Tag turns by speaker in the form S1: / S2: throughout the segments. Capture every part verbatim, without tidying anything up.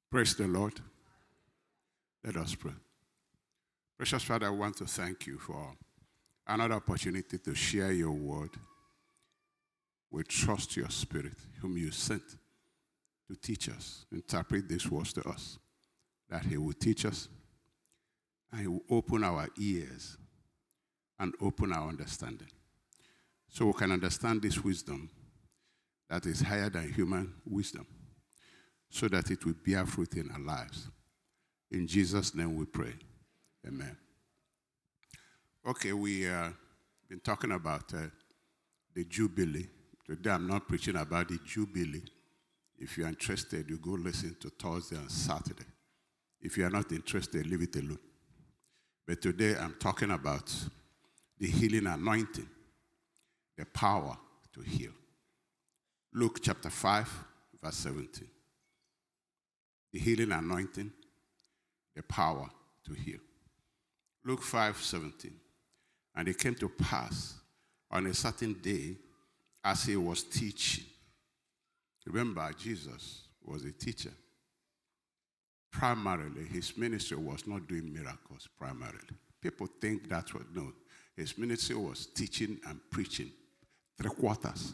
S1: Praise the Lord. Let us pray. Precious Father, I want to thank you for another opportunity to share your word. We trust your Spirit, whom you sent to teach us, interpret these words to us, that he will teach us and he will open our ears and open our understanding so we can understand this wisdom that is higher than human wisdom, so that it will bear fruit in our lives. In Jesus' name we pray. Amen. Okay, we have uh, been talking about uh, the Jubilee. Today I'm not preaching about the Jubilee. If you're interested, you go listen to Thursday and Saturday. If you are not interested, leave it alone. But today I'm talking about the healing anointing, the power to heal. Luke chapter five, verse seventeen. The healing anointing, the power to heal. Luke five, seventeen. And it came to pass on a certain day as he was teaching. Remember, Jesus was a teacher. Primarily, his ministry was not doing miracles, primarily. People think that's what, no. His ministry was teaching and preaching. Three quarters.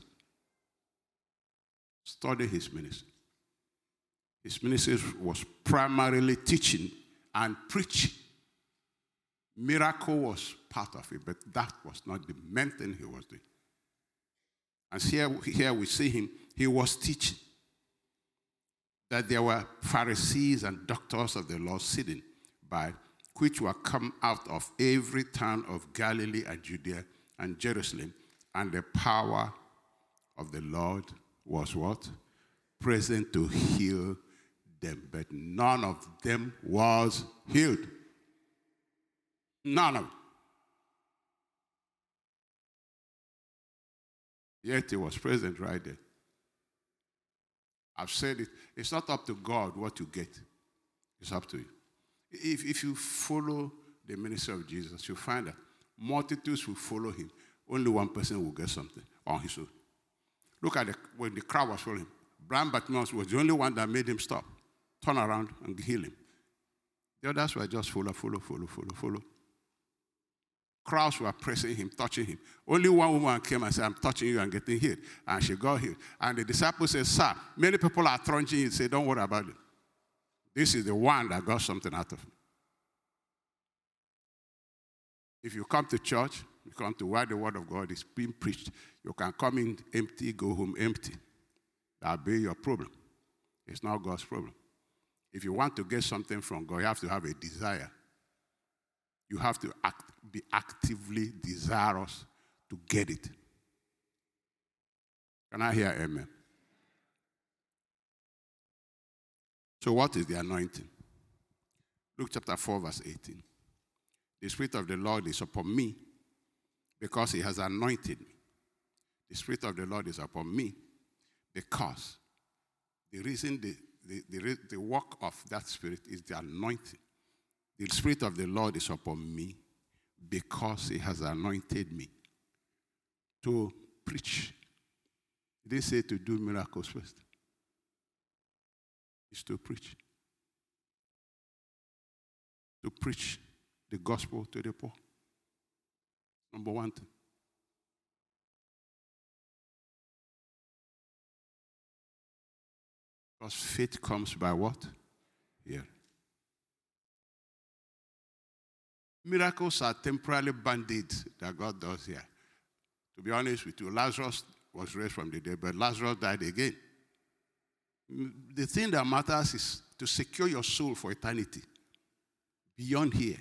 S1: Study his ministry. His ministry was primarily teaching and preaching. Miracle was part of it, but that was not the main thing he was doing. And here, here we see him, he was teaching that there were Pharisees and doctors of the law sitting by, which were come out of every town of Galilee and Judea and Jerusalem, and the power of the Lord was what? Present to heal them, but none of them was healed. None of them. Yet he was present right there. I've said it. It's not up to God what you get. It's up to you. If, if you follow the ministry of Jesus, you'll find that multitudes will follow him. Only one person will get something on his own. Look at the, when the crowd was following him. Blind Bartimaeus was the only one that made him stop, turn around, and heal him. The others were just follow, follow, follow, follow, follow. Crowds were pressing him, touching him. Only one woman came and said, I'm touching you and getting healed. And she got healed. And the disciples said, Sir, many people are trudging you. Say, don't worry about it. This is the one that got something out of him. If you come to church, you come to where the word of God is being preached, you can come in empty, go home empty. That'll be your problem. It's not God's problem. If you want to get something from God, you have to have a desire. You have to act, be actively desirous to get it. Can I hear amen? So what is the anointing? Luke chapter four, verse eighteen. The Spirit of the Lord is upon me because he has anointed me. The Spirit of the Lord is upon me because the reason, the, the, the, the work of that Spirit is the anointing. The Spirit of the Lord is upon me because he has anointed me to preach. He didn't say to do miracles first. It's to preach. To preach the gospel to the poor. Number one thing. Because faith comes by what? Hearing. Miracles are temporarily band-aids that God does here. To be honest with you, Lazarus was raised from the dead, but Lazarus died again. The thing that matters is to secure your soul for eternity, beyond here.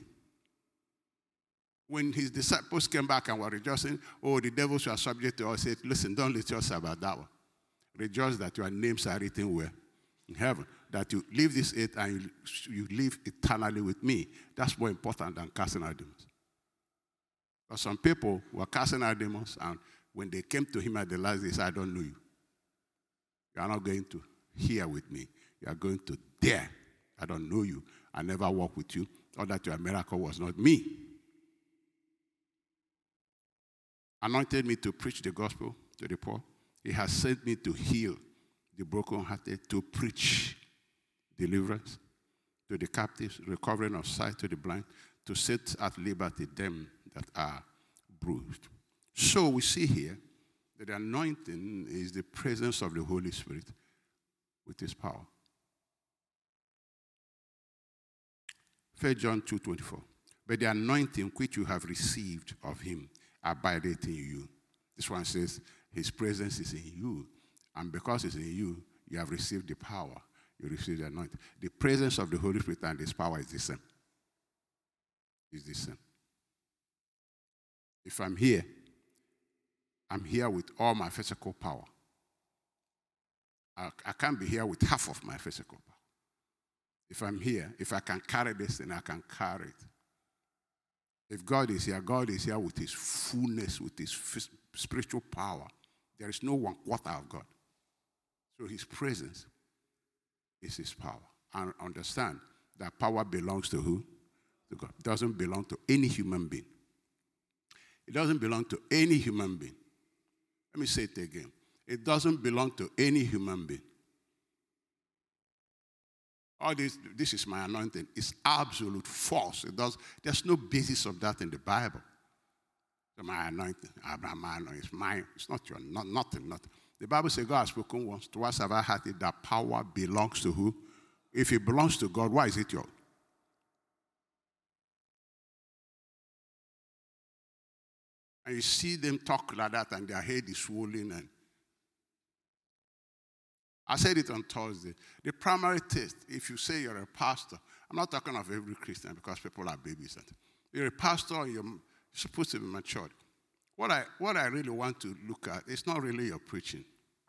S1: When his disciples came back and were rejoicing, oh, the devils were subject to us, he said, listen, don't rejoice about that one. Rejoice that your names are written where? In heaven. That you leave this earth and you, you live eternally with me. That's more important than casting out demons. But some people were casting out demons, and when they came to him at the last day, he said, I don't know you. You are not going to hear with me. You are going to dare. I don't know you. I never walk with you. Or that your miracle was not me. Anointed me to preach the gospel to the poor. He has sent me to heal the brokenhearted, to preach deliverance to the captives, recovering of sight to the blind, to set at liberty them that are bruised. So we see here that the anointing is the presence of the Holy Spirit with his power. First John two twenty-four. But the anointing which you have received of him abideth in you. This one says his presence is in you. And because it's in you, you have received the power. You receive the anointing. The presence of the Holy Spirit and his power is the same. Is the same. If I'm here, I'm here with all my physical power. I, I can't be here with half of my physical power. If I'm here, if I can carry this, then I can carry it. If God is here, God is here with his fullness, with his spiritual power. There is no one quarter of God. So his presence is his power. And understand that power belongs to who? To God. It doesn't belong to any human being. It doesn't belong to any human being. Let me say it again. It doesn't belong to any human being. All this, this is my anointing. It's absolute false. It does, there's no basis of that in the Bible. So my anointing, my anointing, it's mine. It's not your, not, nothing, nothing. The Bible says God has spoken once. Twice have I heard it, that power belongs to who? If it belongs to God, why is it yours? And you see them talk like that and their head is swollen. And I said it on Thursday. The primary test, if you say you're a pastor, I'm not talking of every Christian because people are babies. You're a pastor and you're supposed to be matured. What I, what I really want to look at is not really your preaching.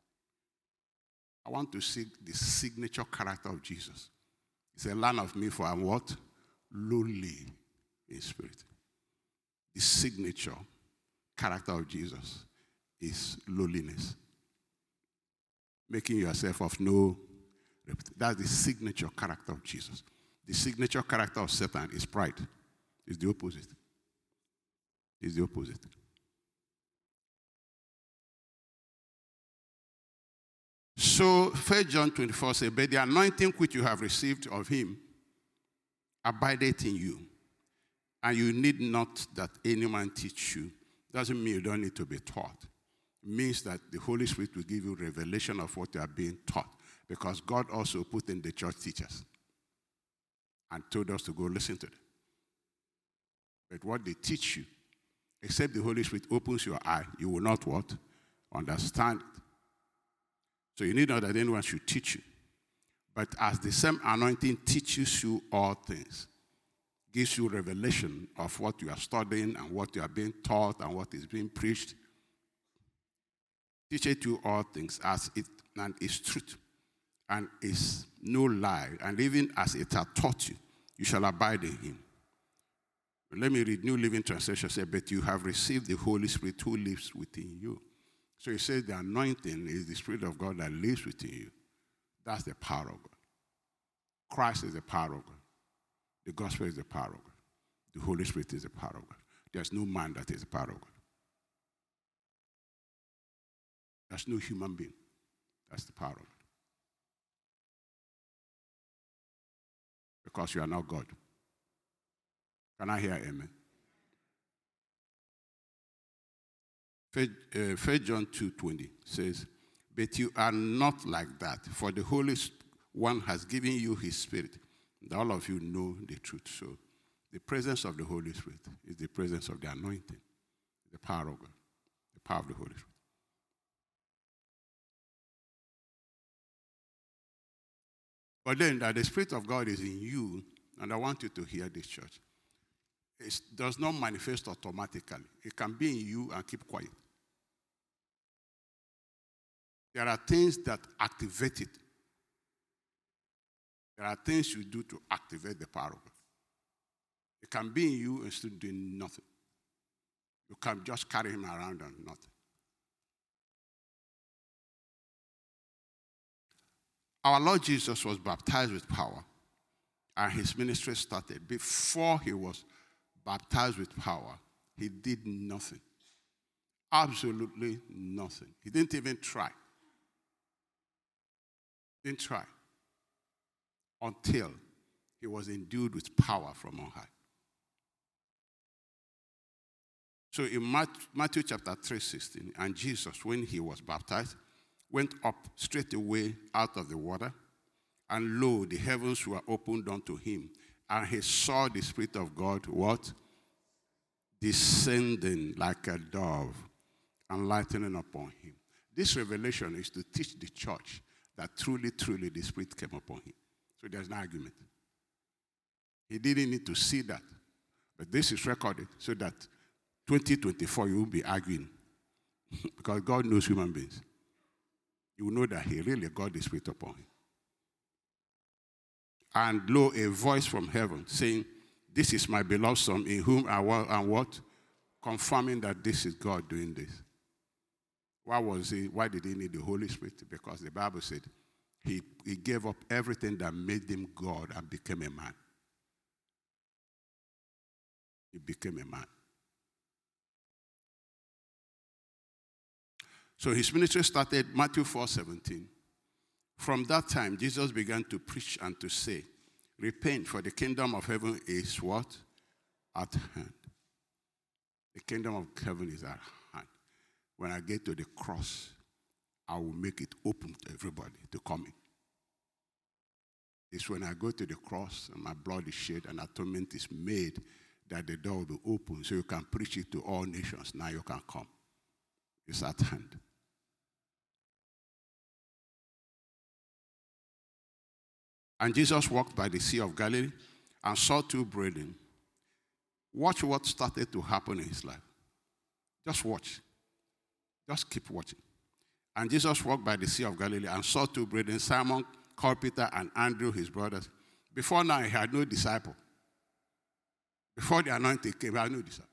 S1: I want to see the signature character of Jesus. He said, learn of me for I'm what? Lowly in spirit. The signature character of Jesus is lowliness. Making yourself of no reputation. That's the signature character of Jesus. The signature character of Satan is pride. It's the opposite. It's the opposite. So, First John twenty-four says, but the anointing which you have received of him abideth in you, and you need not that any man teach you. Doesn't mean you don't need to be taught. It means that the Holy Spirit will give you revelation of what you are being taught, because God also put in the church teachers and told us to go listen to them. But what they teach you, except the Holy Spirit opens your eye, you will not what? Understand it. So you need not that anyone should teach you. But as the same anointing teaches you all things, gives you revelation of what you are studying and what you are being taught and what is being preached, teacheth you all things as it and is truth and is no lie, and even as it hath taught you, you shall abide in him. Let me read New Living Translation. Say, but you have received the Holy Spirit who lives within you. So he says the anointing is the Spirit of God that lives within you. That's the power of God. Christ is the power of God. The gospel is the power of God. The Holy Spirit is the power of God. There's no man that is the power of God. There's no human being. That's the power of God. Because you are not God. Can I hear amen? First John two twenty says, but you are not like that, for the Holy One has given you his Spirit. And all of you know the truth. So the presence of the Holy Spirit is the presence of the anointing, the power of God, the power of the Holy Spirit. But then that the Spirit of God is in you, and I want you to hear this, church. It does not manifest automatically. It can be in you and keep quiet. There are things that activate it. There are things you do to activate the power of God. It can be in you and still doing nothing. You can just carry him around and nothing. Our Lord Jesus was baptized with power, and his ministry started. Before he was baptized with power, he did nothing. Absolutely nothing. He didn't even try. Didn't try. until he was endued with power from on high. So in Matthew chapter three sixteen, and Jesus, when he was baptized, went up straight away out of the water, and lo, the heavens were opened unto him, and he saw the Spirit of God, what? Descending like a dove and lightening upon him. This revelation is to teach the church that truly, truly the Spirit came upon him. So there's no argument. He didn't need to see that. But this is recorded so that twenty twenty-four you won't be arguing. Because God knows human beings. You will know that he really got the Spirit upon him. And lo, a voice from heaven saying, this is my beloved Son, in whom I was, and what? Confirming that this is God doing this. Why was he? Why did he need the Holy Spirit? Because the Bible said he, he gave up everything that made him God and became a man. He became a man. So his ministry started Matthew four seventeen. From that time, Jesus began to preach and to say, repent, for the kingdom of heaven is what? At hand. The kingdom of heaven is at hand. When I get to the cross, I will make it open to everybody to come in. It's when I go to the cross and my blood is shed and atonement is made that the door will be open so you can preach it to all nations. Now you can come. It's at hand. And Jesus walked by the Sea of Galilee and saw two brethren. Watch what started to happen in his life. Just watch. Just keep watching. And Jesus walked by the Sea of Galilee and saw two brethren, Simon called Peter and Andrew, his brothers. Before now, he had no disciple. Before the anointing came, he had no disciple.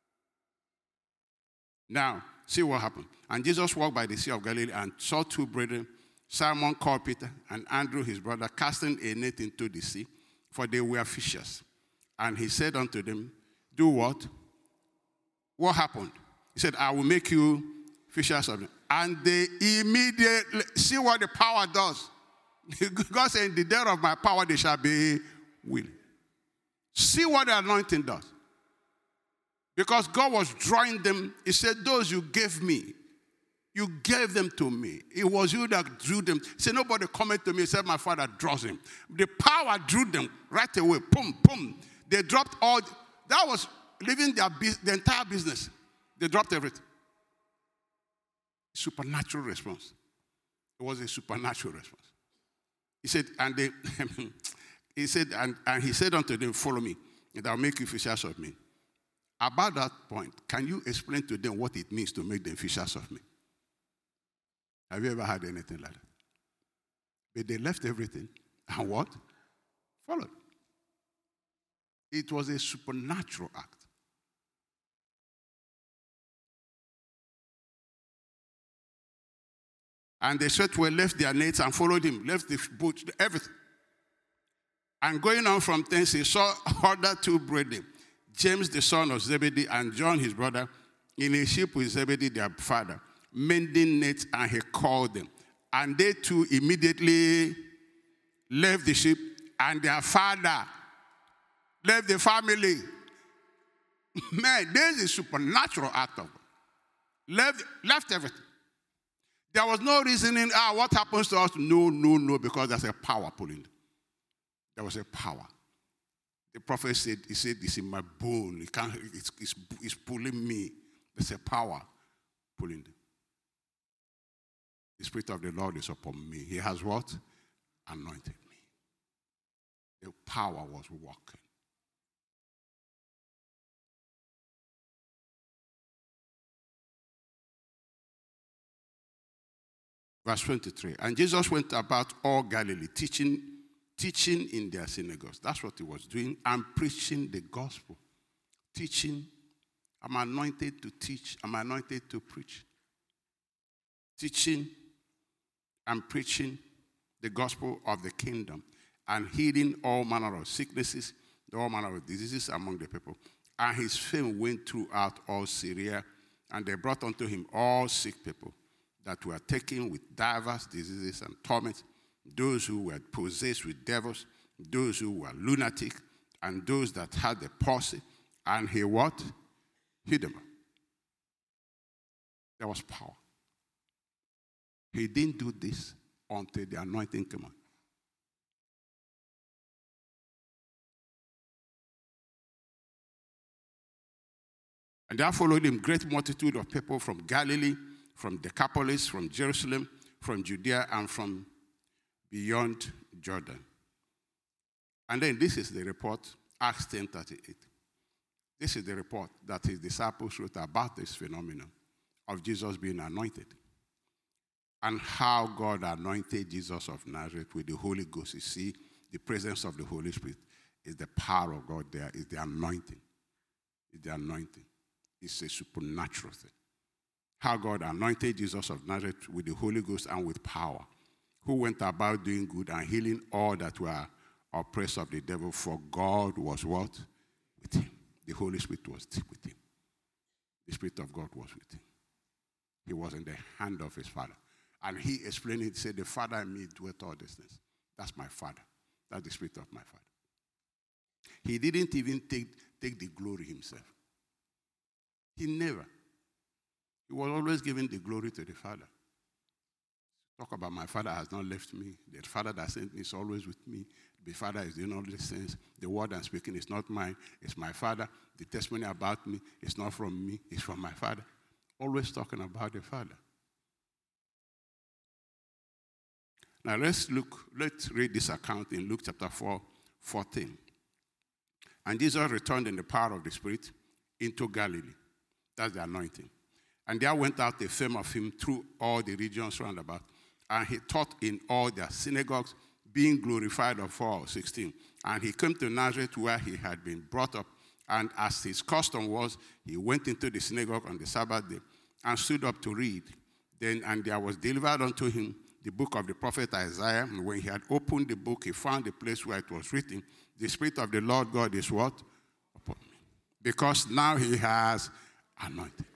S1: Now, see what happened. And Jesus walked by the Sea of Galilee and saw two brethren, Simon called Peter and Andrew his brother, casting a net into the sea, for they were fishers. And he said unto them, do what? What happened? He said, I will make you fishers of them. And they immediately, see what the power does. God said, in the day of my power they shall be willing. See what the anointing does. Because God was drawing them. He said, those you gave me, you gave them to me. It was you that drew them. He said, nobody coming to me except my Father draws him. The power drew them right away. Boom, boom. They dropped all. That was leaving their the entire business. They dropped everything. Supernatural response. It was a supernatural response. He said, and they, he said, and, and he said unto them, follow me, and I'll make you fishers of men. About that point, can you explain to them what it means to make them fishers of men? Have you ever had anything like that? But they left everything and what? Followed. It was a supernatural act. And they straightway left their nets and followed him, left the boat, everything. And going on from thence, he saw other two brethren, James the son of Zebedee and John his brother, in a ship with Zebedee their father, mending nets, and he called them. And they too immediately left the ship, and their father left the family. Man, this is a supernatural act of God. Left, left everything. There was no reasoning, ah, what happens to us? No, no, no, because there's a power pulling them. There was a power. The prophet said, he said, it's in my bone. It can't, it's, it's, it's pulling me. There's a power pulling them. The Spirit of the Lord is upon me. He has what? Anointed me. The power was working. Verse twenty-three. And Jesus went about all Galilee, teaching, teaching in their synagogues. That's what he was doing. And preaching the gospel. Teaching. I'm anointed to teach. I'm anointed to preach. Teaching and preaching the gospel of the kingdom, and healing all manner of sicknesses, all manner of diseases among the people. And his fame went throughout all Syria, and they brought unto him all sick people that were taken with divers diseases and torments, those who were possessed with devils, those who were lunatic, and those that had the palsy, and he what? Healed them. There was power. He didn't do this until the anointing came on. And there followed him great multitude of people from Galilee, from Decapolis, from Jerusalem, from Judea, and from beyond Jordan. And then this is the report, Acts ten thirty-eight. This is the report that his disciples wrote about this phenomenon of Jesus being anointed. And how God anointed Jesus of Nazareth with the Holy Ghost. You see, the presence of the Holy Spirit is the power of God there, is the anointing. It's the anointing. It's a supernatural thing. How God anointed Jesus of Nazareth with the Holy Ghost and with power, who went about doing good and healing all that were oppressed of the devil, for God was what? With him. The Holy Spirit was with him. The Spirit of God was with him. He was in the hand of his Father. And he explained it, said, the Father in me doeth all these things. That's my Father. That's the Spirit of my Father. He didn't even take, take the glory himself. He never. He was always giving the glory to the Father. Talk about my Father has not left me. The Father that sent me is always with me. The Father is doing all these things. The word I'm speaking is not mine. It's my Father. The testimony about me is not from me. It's from my Father. Always talking about the Father. Now let's look, let's read this account in Luke chapter four, fourteen. And Jesus returned in the power of the Spirit into Galilee. That's the anointing. And there went out a fame of him through all the regions round about. And he taught in all their synagogues, being glorified of all. sixteen. And he came to Nazareth where he had been brought up. And as his custom was, he went into the synagogue on the Sabbath day and stood up to read. Then, and there was delivered unto him the book of the prophet Isaiah. And when he had opened the book, he found the place where it was written, the Spirit of the Lord God is what? Upon me. Because now he has anointed.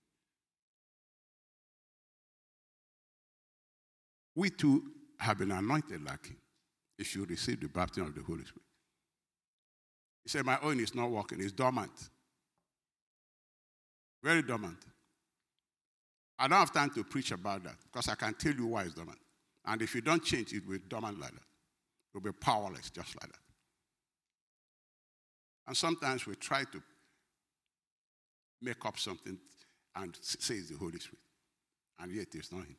S1: We too have been anointed like him if you receive the baptism of the Holy Spirit. He said, my own is not working, it's dormant. Very dormant. I don't have time to preach about that because I can tell you why it's dormant. And if you don't change, it will be dormant like that. It will be powerless just like that. And sometimes we try to make up something and say it's the Holy Spirit. And yet it's not him.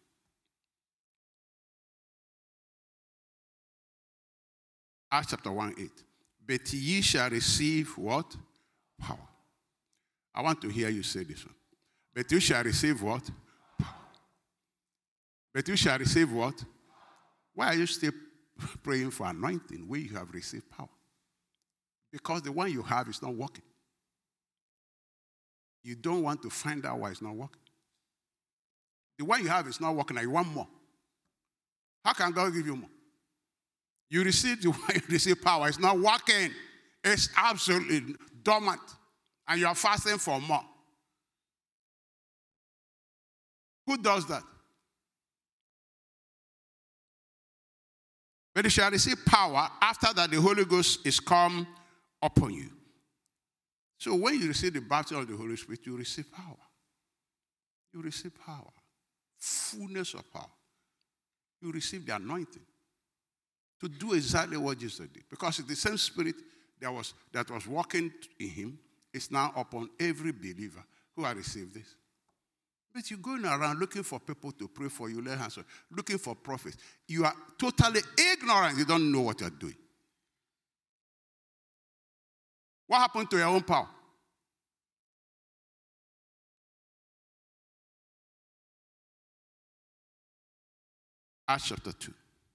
S1: Acts chapter one, eight. But ye shall receive what? Power. I want to hear you say this one. But you shall receive what? Power. But you shall receive what? Why are you still praying for anointing where you have received power? Because the one you have is not working. You don't want to find out why it's not working. The one you have is not working and you want more. How can God give you more? You receive the one you receive power. It's not working. It's absolutely dormant. And you are fasting for more. Who does that? But you shall receive power after that the Holy Ghost is come upon you. So when you receive the baptism of the Holy Spirit, you receive power. You receive power. Fullness of power. You receive the anointing to do exactly what Jesus did. Because the same Spirit that was, that was working in him is now upon every believer who has received this. But you're going around looking for people to pray for you, lay hands on, looking for prophets. You are totally ignorant. You don't know what you're doing. What happened to your own power? Acts chapter two.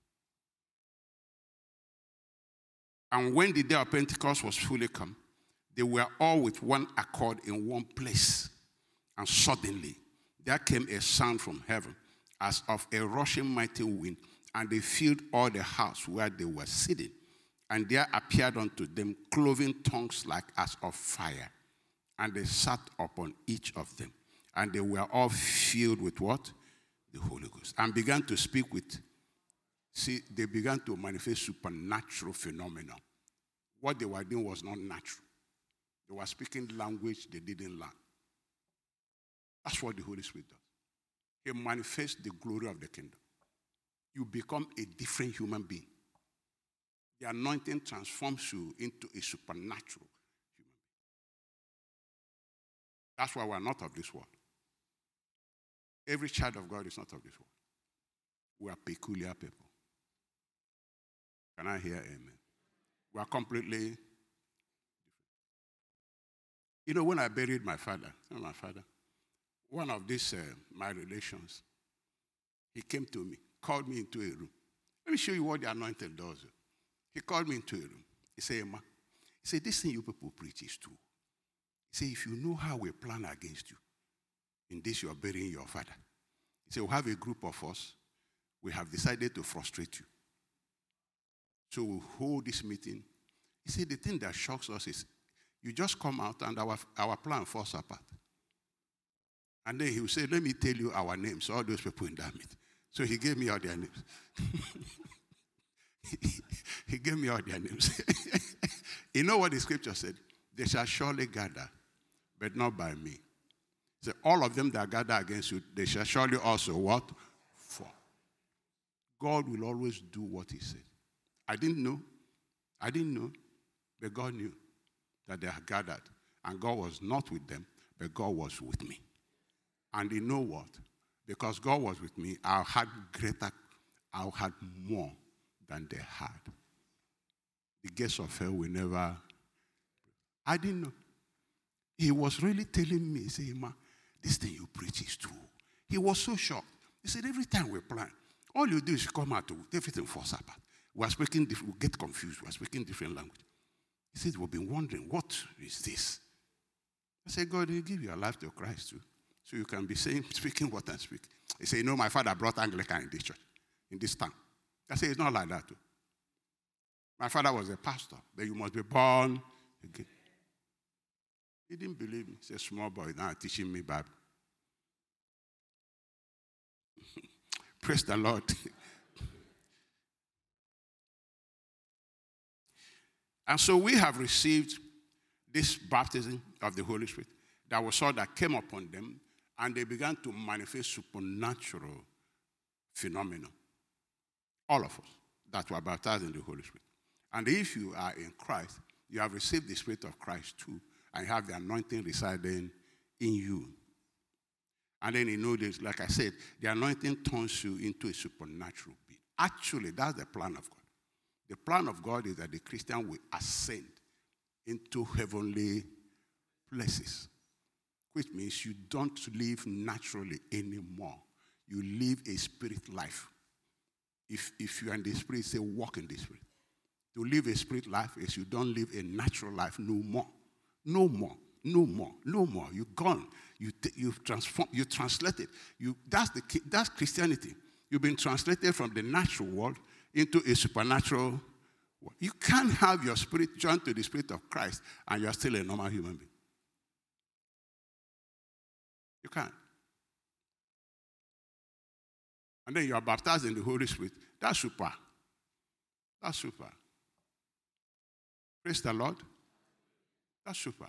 S1: And when the day of Pentecost was fully come, they were all with one accord in one place. And suddenly there came a sound from heaven as of a rushing mighty wind, and they filled all the house where they were sitting. And there appeared unto them cloven tongues like as of fire. And they sat upon each of them. And they were all filled with what? The Holy Ghost. And began to speak with See, they began to manifest supernatural phenomena. What they were doing was not natural. They were speaking language they didn't learn. That's what the Holy Spirit does. He manifests the glory of the kingdom. You become a different human being. The anointing transforms you into a supernatural human being. That's why we're not of this world. Every child of God is not of this world. We are peculiar people. Can I hear amen? We are completely different. You know, when I buried my father, you know my father, one of these, uh, my relations, he came to me, called me into a room. Let me show you what the anointing does. He called me into a room. He said, Emma, he said, this thing you people preach is true. He said, if you know how we plan against you, in this you are burying your father. He said, we have a group of us. We have decided to frustrate you. So we'll hold this meeting. He said, the thing that shocks us is you just come out and our, our plan falls apart. And then he will say, let me tell you our names, all those people in that meeting. So he gave me all their names. He gave me all their names. You know what the scripture said? They shall surely gather, but not by me. So all of them that gather against you, they shall surely also what? Fall. God will always do what he said. I didn't know. I didn't know. But God knew that they had gathered. And God was not with them, but God was with me. And you know what? Because God was with me, I had greater, I had more than they had. The gates of hell will never. I didn't know. He was really telling me, he said, Emma, this thing you preach is true. He was so shocked. He said, every time we plan, all you do is come out, to everything falls apart. We are speaking, we get confused. We are speaking different language. He said, we've been wondering, what is this? I said, God, you give your life to Christ too. So you can be saying, speaking what I speak. He said, you know, my father brought Anglican in this church, in this town. I said, it's not like that too. My father was a pastor, but you must be born again. He didn't believe me. He's a small boy now teaching me Bible. Praise the Lord. And so we have received this baptism of the Holy Spirit that was all that came upon them, and they began to manifest supernatural phenomena. All of us that were baptized in the Holy Spirit. And if you are in Christ, you have received the Spirit of Christ too, and you have the anointing residing in you. And then you know this, like I said, the anointing turns you into a supernatural being. Actually, that's the plan of God. The plan of God is that the Christian will ascend into heavenly places, which means you don't live naturally anymore. You live a spirit life. If, if you are in the spirit, say walk in the spirit. To live a spirit life is you don't live a natural life no more. No more. No more. No more. You're gone. You t- you've transformed. You translated. You that's the that's Christianity. You've been translated from the natural world into a supernatural world. You can't have your spirit joined to the spirit of Christ and you're still a normal human being. You can't. And then you are baptized in the Holy Spirit. That's super. That's super. Praise the Lord. That's super.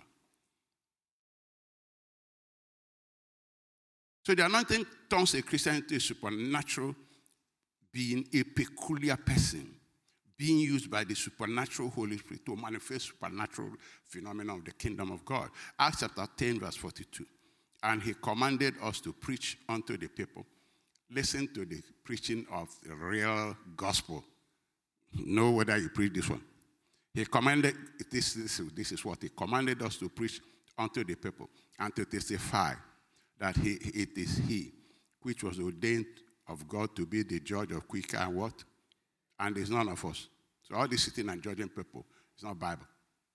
S1: So the anointing turns a Christian into a supernatural being, a peculiar person, being used by the supernatural Holy Spirit to manifest supernatural phenomena of the kingdom of God. Acts chapter ten, verse forty-two. And he commanded us to preach unto the people. Listen to the preaching of the real gospel. Know whether you preach this one. He commanded, this, this, this is what he commanded us to preach unto the people and to testify that he, it is he which was ordained of God to be the judge of quick and what? And it's none of us. So all this sitting and judging people, it's not Bible.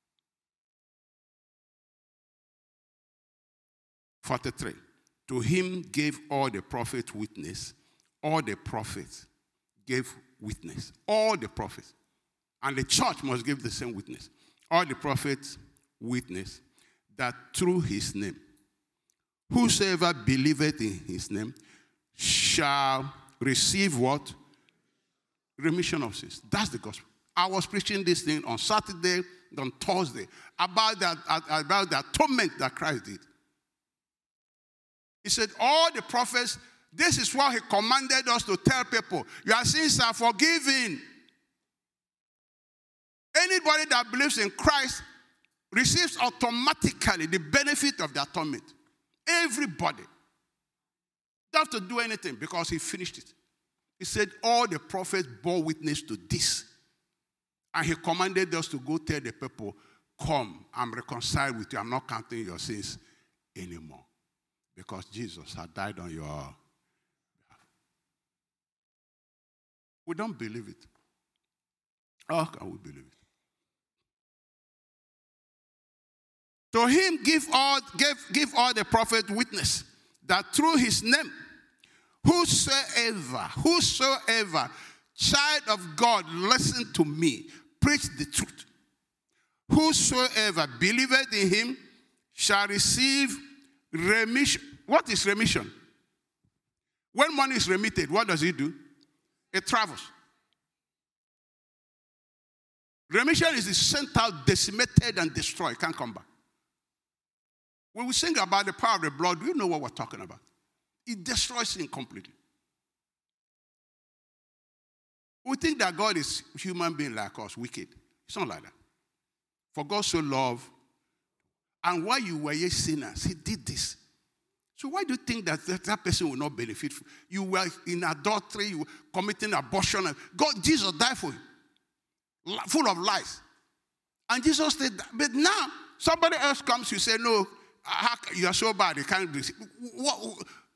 S1: forty-three. To him gave all the prophets witness. All the prophets gave witness. All the prophets. And the church must give the same witness. All the prophets witness that through his name, whosoever believeth in his name shall receive what? Remission of sins. That's the gospel. I was preaching this thing on Saturday, on Thursday, about that, about the atonement that Christ did. He said, all the prophets, this is what he commanded us to tell people. Your sins are forgiven. Anybody that believes in Christ receives automatically the benefit of the atonement. Everybody. Don't have to do anything because he finished it. He said all the prophets bore witness to this. And he commanded us to go tell the people, come, I'm reconciled with you. I'm not counting your sins anymore. Because Jesus had died on your behalf. We don't believe it. How can we believe it? To him give all, give, give all the prophets witness that through his name, whosoever, whosoever, child of God, listen to me, preach the truth. Whosoever believeth in him shall receive remission. What is remission? When money is remitted, what does it do? It travels. Remission is the sent out, decimated, and destroyed. It can't come back. When we sing about the power of the blood, do you know what we're talking about? It destroys sin completely. We think that God is a human being like us, wicked. It's not like that. For God so loved, and while you were yet sinners, he did this. So why do you think that that, that person will not benefit? You were in adultery, you were committing abortion. God, Jesus died for you, full of lies. And Jesus said, but now somebody else comes, you say, no, you are so bad, you can't do this. What?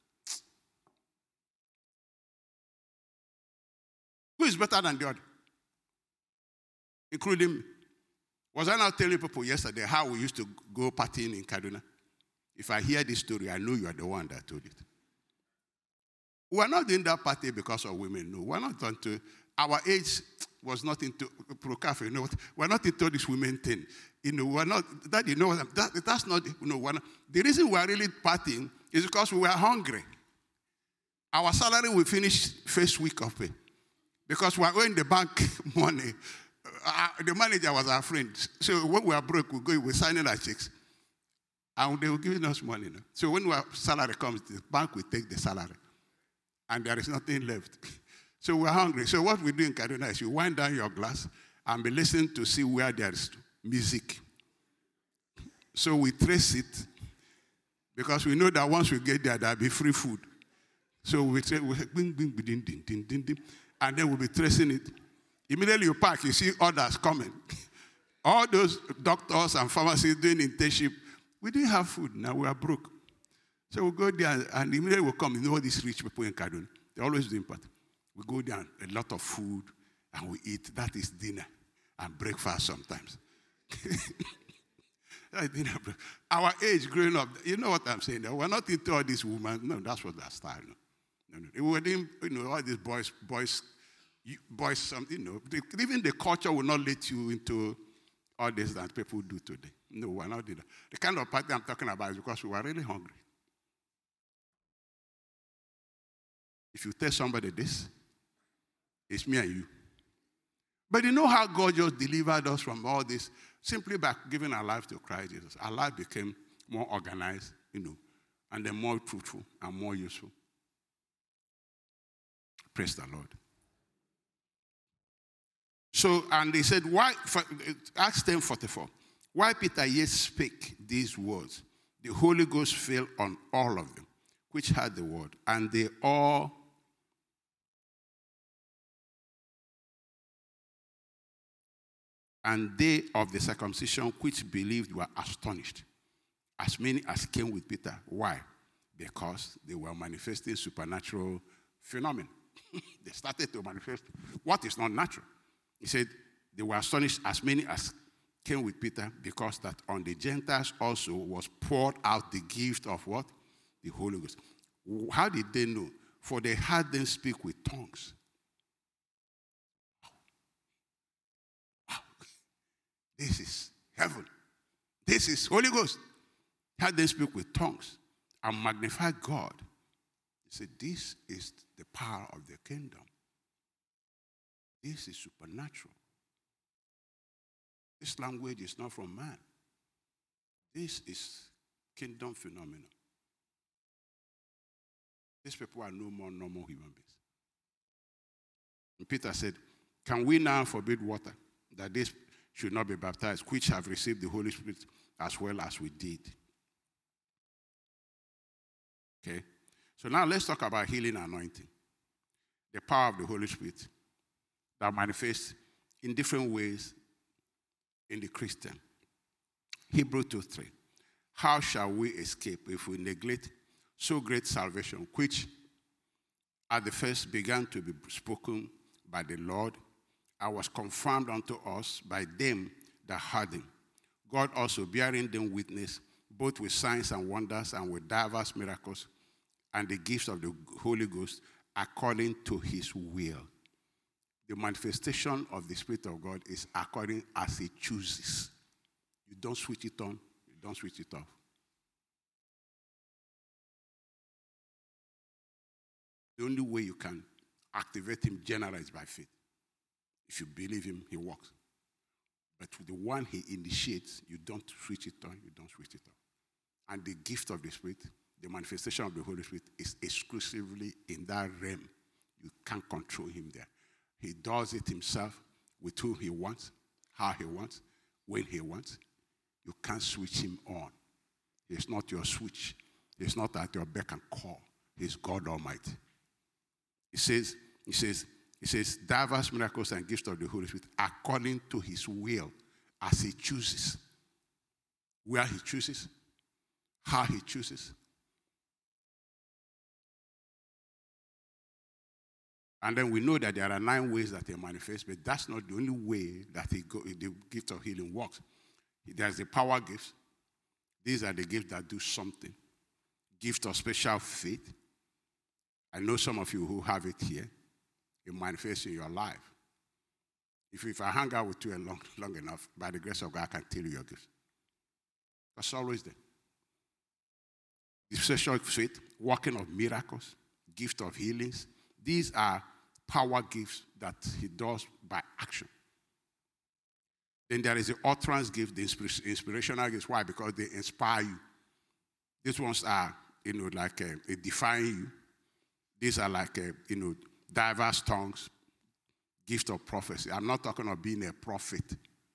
S1: Who is better than the other? Including me. Was I not telling people yesterday how we used to go partying in Kaduna? If I hear this story, I know you are the one that told it. We are not doing that party because of women, no. We're not into, our age was not into pro-cafe, you know what? We're not into this women thing. You know, we're not, that, you know, that, that's not, you know, we're not, the reason we're really partying is because we were hungry. Our salary will finish first week of pay. Because we are owing the bank money. Uh, the manager was our friend. So when we are broke, we go, we're signing our checks. And they were giving us money. No? So when our salary comes, the bank will take the salary. And there is nothing left. So we're hungry. So what we do in Kaduna is you wind down your glass and be listening to see where there is music. So we trace it because we know that once we get there, there'll be free food. So we say, bing, bing, ding, ding, ding, ding, ding, and then we'll be tracing it. Immediately you park, you see others coming. All those doctors and pharmacists doing internship, we didn't have food. Now we are broke. So we go there and immediately we come. You know all these rich people in Kaduna, they always do party. We go there, a lot of food, and we eat. That is dinner and breakfast sometimes. Our age growing up, you know what I'm saying? We're not into all these women. No, that's what that style. No, no, no. We didn't, you know, all these boys, boys, boys, something, you know. They, even the culture will not let you into all this that people do today. No, we're not doing that. The kind of party I'm talking about is because we were really hungry. If you tell somebody this, it's me and you. But you know how God just delivered us from all this simply by giving our life to Christ Jesus. Our life became more organized, you know, and then more truthful and more useful. Praise the Lord. So, and they said, why, Acts ten forty-four, why Peter yet spake these words, the Holy Ghost fell on all of them, which heard the word, and they all And they of the circumcision which believed were astonished, as many as came with Peter. Why? Because they were manifesting supernatural phenomena. They started to manifest what is not natural. He said they were astonished, as many as came with Peter, because that on the Gentiles also was poured out the gift of what? The Holy Ghost. How did they know? For they heard them speak with tongues. This is heaven. This is Holy Ghost. Had them speak with tongues and magnify God. He said, this is the power of the kingdom. This is supernatural. This language is not from man. This is kingdom phenomenon. These people are no more normal human beings. And Peter said, can we now forbid water, that this should not be baptized, which have received the Holy Spirit as well as we did? Okay? So now let's talk about healing and anointing. The power of the Holy Spirit that manifests in different ways in the Christian. Hebrews two three. How shall we escape if we neglect so great salvation, which at the first began to be spoken by the Lord, and was confirmed unto us by them that heard him? God also bearing them witness, both with signs and wonders, and with diverse miracles, and the gifts of the Holy Ghost, according to his will. The manifestation of the Spirit of God is according as he chooses. You don't switch it on, you don't switch it off. The only way you can activate him generally is by faith. If you believe him, he works. But the one he initiates, you don't switch it on, you don't switch it off. And the gift of the Spirit, the manifestation of the Holy Spirit, is exclusively in that realm. You can't control him there. He does it himself with who he wants, how he wants, when he wants. You can't switch him on. He's not your switch. He's not at your beck and call. He's God Almighty. He says, he says, he says, diverse miracles and gifts of the Holy Spirit according to his will, as he chooses. Where he chooses, how he chooses. And then we know that there are nine ways that he manifests, but that's not the only way that he go, the gift of healing works. There's the power gifts. These are the gifts that do something. Gift of special faith. I know some of you who have it here. It manifests in your life. If, if I hang out with you long, long enough, by the grace of God, I can tell you your gifts. That's always there. The special faith, working of miracles, gift of healings. These are power gifts that he does by action. Then there is the utterance gift, the inspirational gifts. Why? Because they inspire you. These ones are, you know, like uh, they define you. These are like, uh, you know, diverse tongues, gift of prophecy. I'm not talking about being a prophet.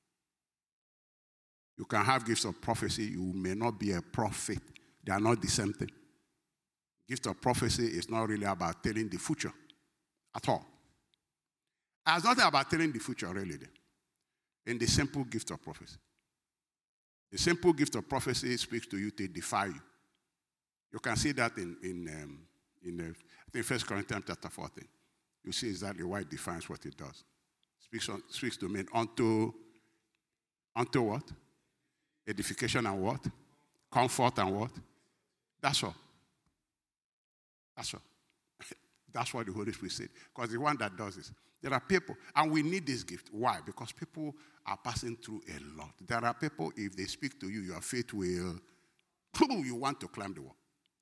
S1: You can have gifts of prophecy. You may not be a prophet. They are not the same thing. Gift of prophecy is not really about telling the future at all. It's not about telling the future, really. In the simple gift of prophecy. The simple gift of prophecy speaks to you to defy you. You can see that in, in, um, in uh, I think First Corinthians chapter fourteen. You see exactly why it defines what it does. Speaks, on, speaks to men unto, unto what? Edification and what? Comfort and what? That's all. That's all. That's what the Holy Spirit said. Because the one that does this. There are people, and we need this gift. Why? Because people are passing through a lot. There are people, if they speak to you, your faith will, you want to climb the wall.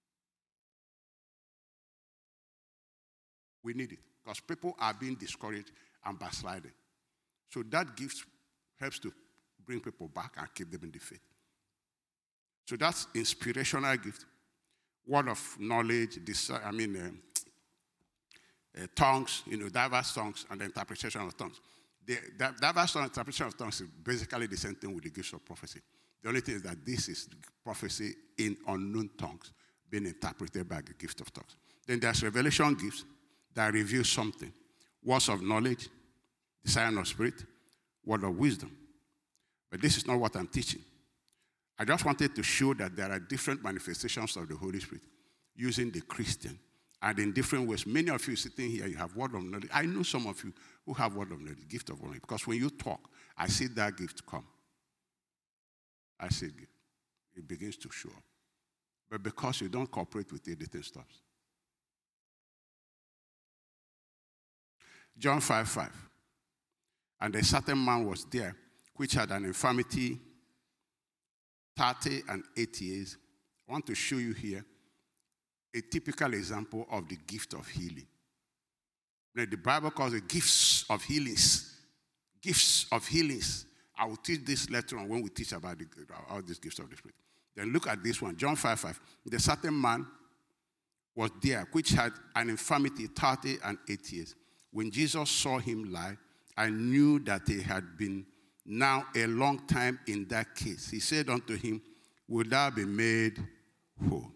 S1: We need it. Because people are being discouraged and backsliding. So that gift helps to bring people back and keep them in the faith. So that's inspirational gift. Word of knowledge, this, I mean, uh, uh, tongues, you know, diverse tongues, and the interpretation of tongues. The, the diverse tongues, interpretation of tongues is basically the same thing with the gifts of prophecy. The only thing is that this is prophecy in unknown tongues being interpreted by the gift of tongues. Then there's revelation gifts that reveal something. Words of knowledge, the sign of spirit, word of wisdom. But this is not what I'm teaching. I just wanted to show that there are different manifestations of the Holy Spirit using the Christian and in different ways. Many of you sitting here, you have word of knowledge. I know some of you who have word of knowledge, gift of knowledge, because when you talk, I see that gift come. I see it. It begins to show up. But because you don't cooperate with it, it stops. John five five. And a certain man was there, which had an infirmity thirty and eight years. I want to show you here a typical example of the gift of healing. The Bible calls it gifts of healings. Gifts of healings. I will teach this later on when we teach about the, all these gifts of the Spirit. Then look at this one, John five five. The certain man was there, which had an infirmity thirty and eight years. When Jesus saw him lie, I knew that he had been now a long time in that case. He said unto him, will thou be made whole?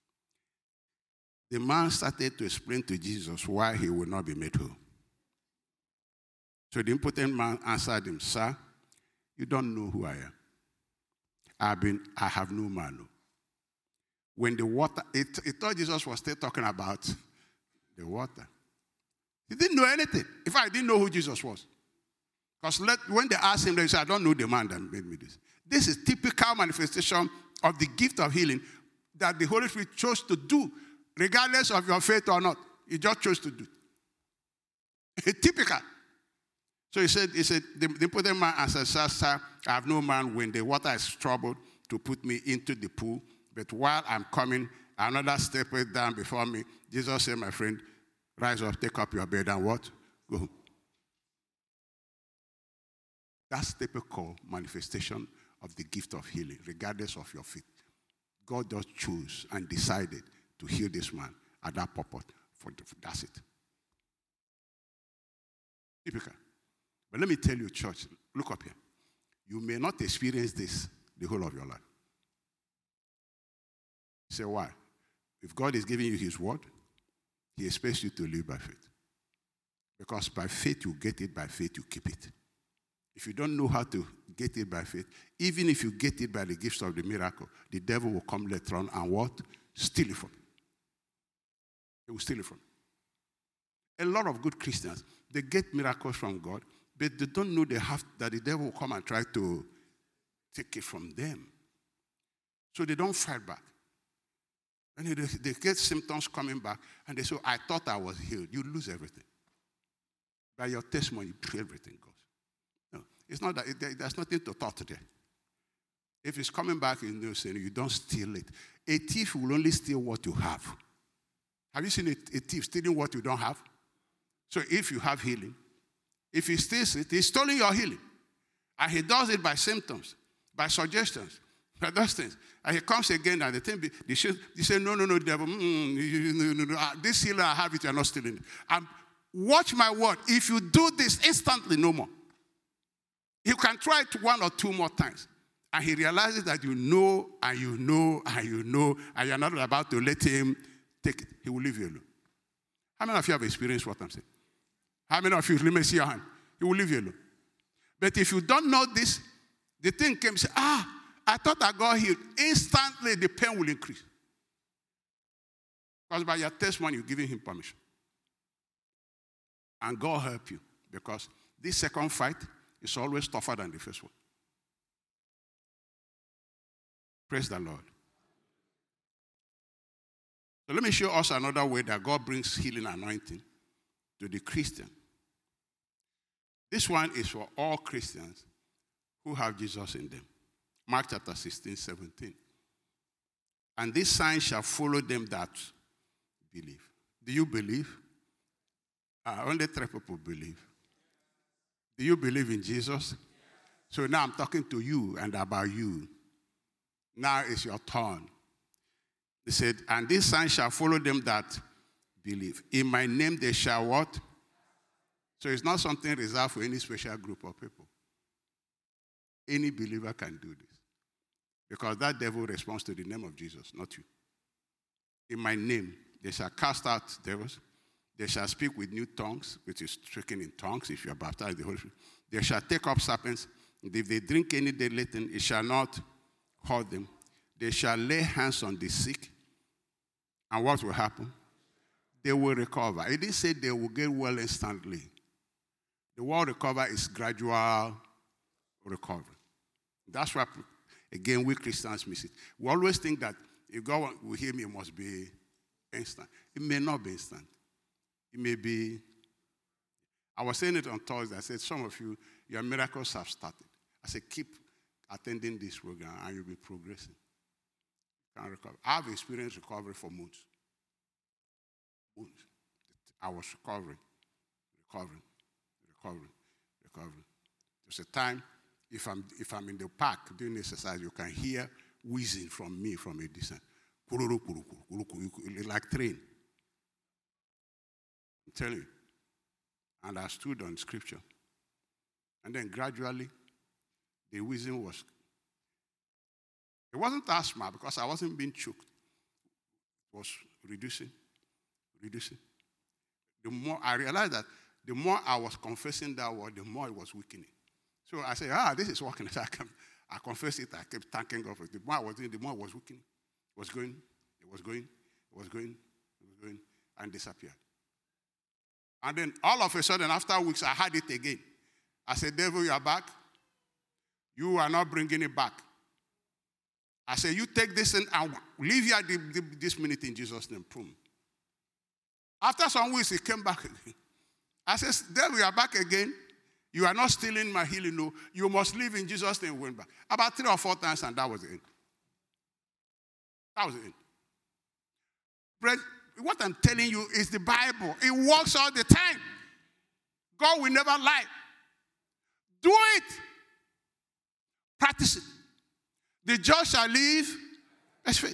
S1: The man started to explain to Jesus why he would not be made whole. So the impotent man answered him, sir, you don't know who I am. I've been, I have no man. No. When the water, it, it thought Jesus was still talking about the water. He didn't know anything. In fact, I didn't know who Jesus was. Because when they asked him, they said, I don't know the man that made me this. This is typical manifestation of the gift of healing that the Holy Spirit chose to do, regardless of your faith or not. He just chose to do it. Typical. So he said, he said, the, the impotent man answered, sir, sir, I have no man when the water is troubled to put me into the pool. But while I'm coming, another stepped down before me. Jesus said, my friend, rise up, take up your bed and what? Go home. That's typical manifestation of the gift of healing, regardless of your faith. God just chose and decided to heal this man at that purpose. For the, that's it. Typical. But let me tell you, church, look up here. You may not experience this the whole of your life. You say, why? If God is giving you his word, he expects you to live by faith. Because by faith you get it, by faith you keep it. If you don't know how to get it by faith, even if you get it by the gifts of the miracle, the devil will come later on and what? Steal it from you. He will steal it from you. A lot of good Christians, they get miracles from God, but they don't know they have that the devil will come and try to take it from them. So they don't fight back. And they, they get symptoms coming back, and they say, I thought I was healed. You lose everything. By your testimony, everything goes. No, it's not that. It, there's nothing to thought there. If it's coming back in new sin, you don't steal it. A thief will only steal what you have. Have you seen a, a thief stealing what you don't have? So if you have healing, if he steals it, he's stealing your healing. And he does it by symptoms, by suggestions, by those things. And he comes again and the thing, be, they, should, they say, no, no, no, devil, mm, no, no, no, uh, this healing I have it, you're not stealing it. And watch my word. If you do this instantly, no more. You can try it one or two more times. And he realizes that you know, and you know, and you know, and you're not about to let him take it. He will leave you alone. How many of you have experienced what I'm saying? How many of you, let me see your hand? He will leave you alone. But if you don't know this, the thing came and say, ah, I thought I got healed. Instantly, the pain will increase. Because by your testimony, you're giving him permission. And God help you. Because this second fight is always tougher than the first one. Praise the Lord. So let me show us another way that God brings healing anointing to the Christian. This one is for all Christians who have Jesus in them. Mark chapter sixteen, seventeen. And this sign shall follow them that believe. Do you believe? Uh, only three people believe. Do you believe in Jesus? So now I'm talking to you and about you. Now it's your turn. He said, and this sign shall follow them that believe. In my name they shall what? So it's not something reserved for any special group of people. Any believer can do this. Because that devil responds to the name of Jesus, not you. In my name, they shall cast out devils. They shall speak with new tongues, which is speaking in tongues if you are baptized in the Holy Spirit. They shall take up serpents. And if they drink any deadly thing, it shall not hurt them. They shall lay hands on the sick. And what will happen? They will recover. It didn't say they will get well instantly. The word recover is gradual recovery. That's why, again, we Christians miss it. We always think that if God will heal me, it must be instant. It may not be instant. It may be, I was saying it on Thursday. I said, some of you, your miracles have started. I said, keep attending this program and you'll be progressing. You can recover. I've experienced recovery for months. Months. I was recovering. recovering, recovering, recovering. There's a time, if I'm, if I'm in the park doing exercise, you can hear wheezing from me from a distance. Like train. I'm telling you. And I stood on scripture. And then gradually, the wheezing was, it wasn't asthma because I wasn't being choked. It was reducing, reducing. The more I realized that the more I was confessing that word, the more it was weakening. So I said, ah, this is working. So I, can, I confessed it. I kept thanking God for it. The more I was doing, the more it was weakening. It was going, it was going, it was going, it was going, and disappeared. And then all of a sudden, after weeks, I had it again. I said, devil, you are back. You are not bringing it back. I said, you take this and leave here this minute in Jesus' name. Boom. After some weeks, he came back again. I said, devil, you are back again. You are not stealing my healing. No, you must leave in Jesus' name. Went back. About three or four times, and that was the end. That was the end. But what I'm telling you is the Bible. It works all the time. God will never lie. Do it. Practice it. The just shall live by faith.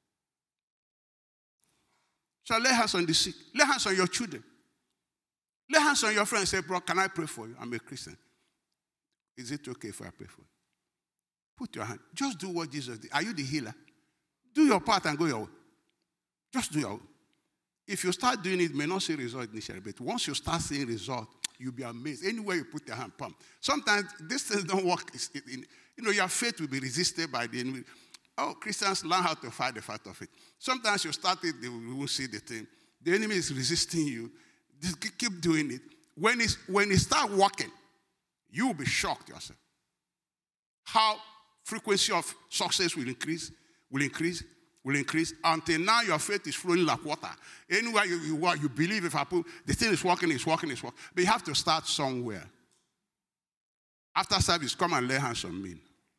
S1: So lay hands on the sick. Lay hands on your children. Lay hands on your friend and say, bro, can I pray for you? I'm a Christian. Is it okay if I pray for you? Put your hand. Just do what Jesus did. Are you the healer? Do your part and go your way. Just do your way. If you start doing it, you may not see result initially, but once you start seeing result, you'll be amazed. Anywhere you put your hand, pump. Sometimes these things don't work. You know, your faith will be resisted by the enemy. Oh, Christians learn how to fight the fight of it. Sometimes you start it, they won't see the thing. The enemy is resisting you. Just keep doing it. When it, when it starts working, you will be shocked yourself. How frequency of success will increase, will increase, will increase, until now your faith is flowing like water. Anywhere you, you, you believe if I put, the thing is working, it's working, it's working. But you have to start somewhere. After service, come and lay hands on me.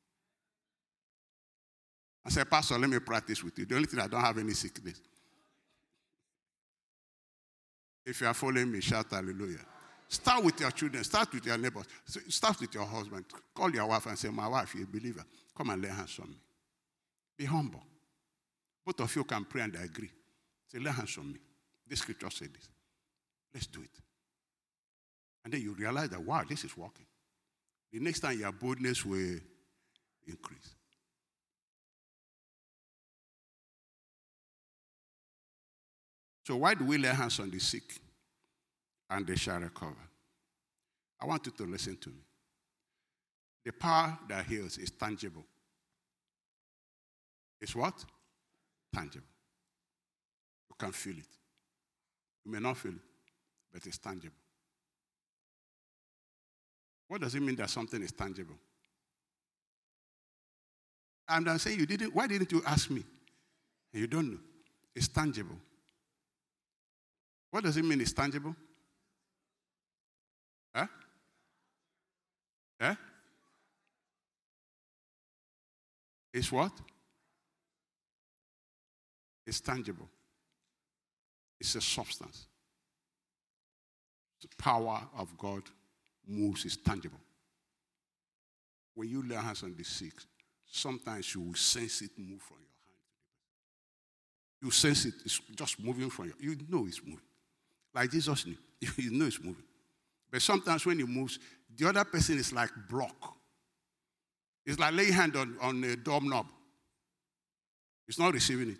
S1: I said, Pastor, let me practice with you. The only thing, I don't have any sickness. If you are following me, shout hallelujah. Start with your children. Start with your neighbors. Start with your husband. Call your wife and say, my wife, you're a believer. Come and lay hands on me. Be humble. Both of you can pray and agree. Say, lay hands on me. This scripture said this. Let's do it. And then you realize that, wow, this is working. The next time your boldness will increase. So why do we lay hands on the sick and they shall recover? I want you to listen to me. The power that heals is tangible. It's what? Tangible. You can feel it. You may not feel it, but it's tangible. What does it mean that something is tangible? And I'm saying, you didn't, why didn't you ask me? You don't know. It's tangible. What does it mean it's tangible? Huh? Huh? It's what? It's tangible. It's a substance. The power of God moves, is tangible. When you lay hands on the sick, sometimes you will sense it move from your hand. You sense it, it's just moving from you. You know it's moving. Like Jesus knew. You know it's moving. But sometimes when it moves, the other person is like block. It's like laying hand on, on a doorknob. It's not receiving it.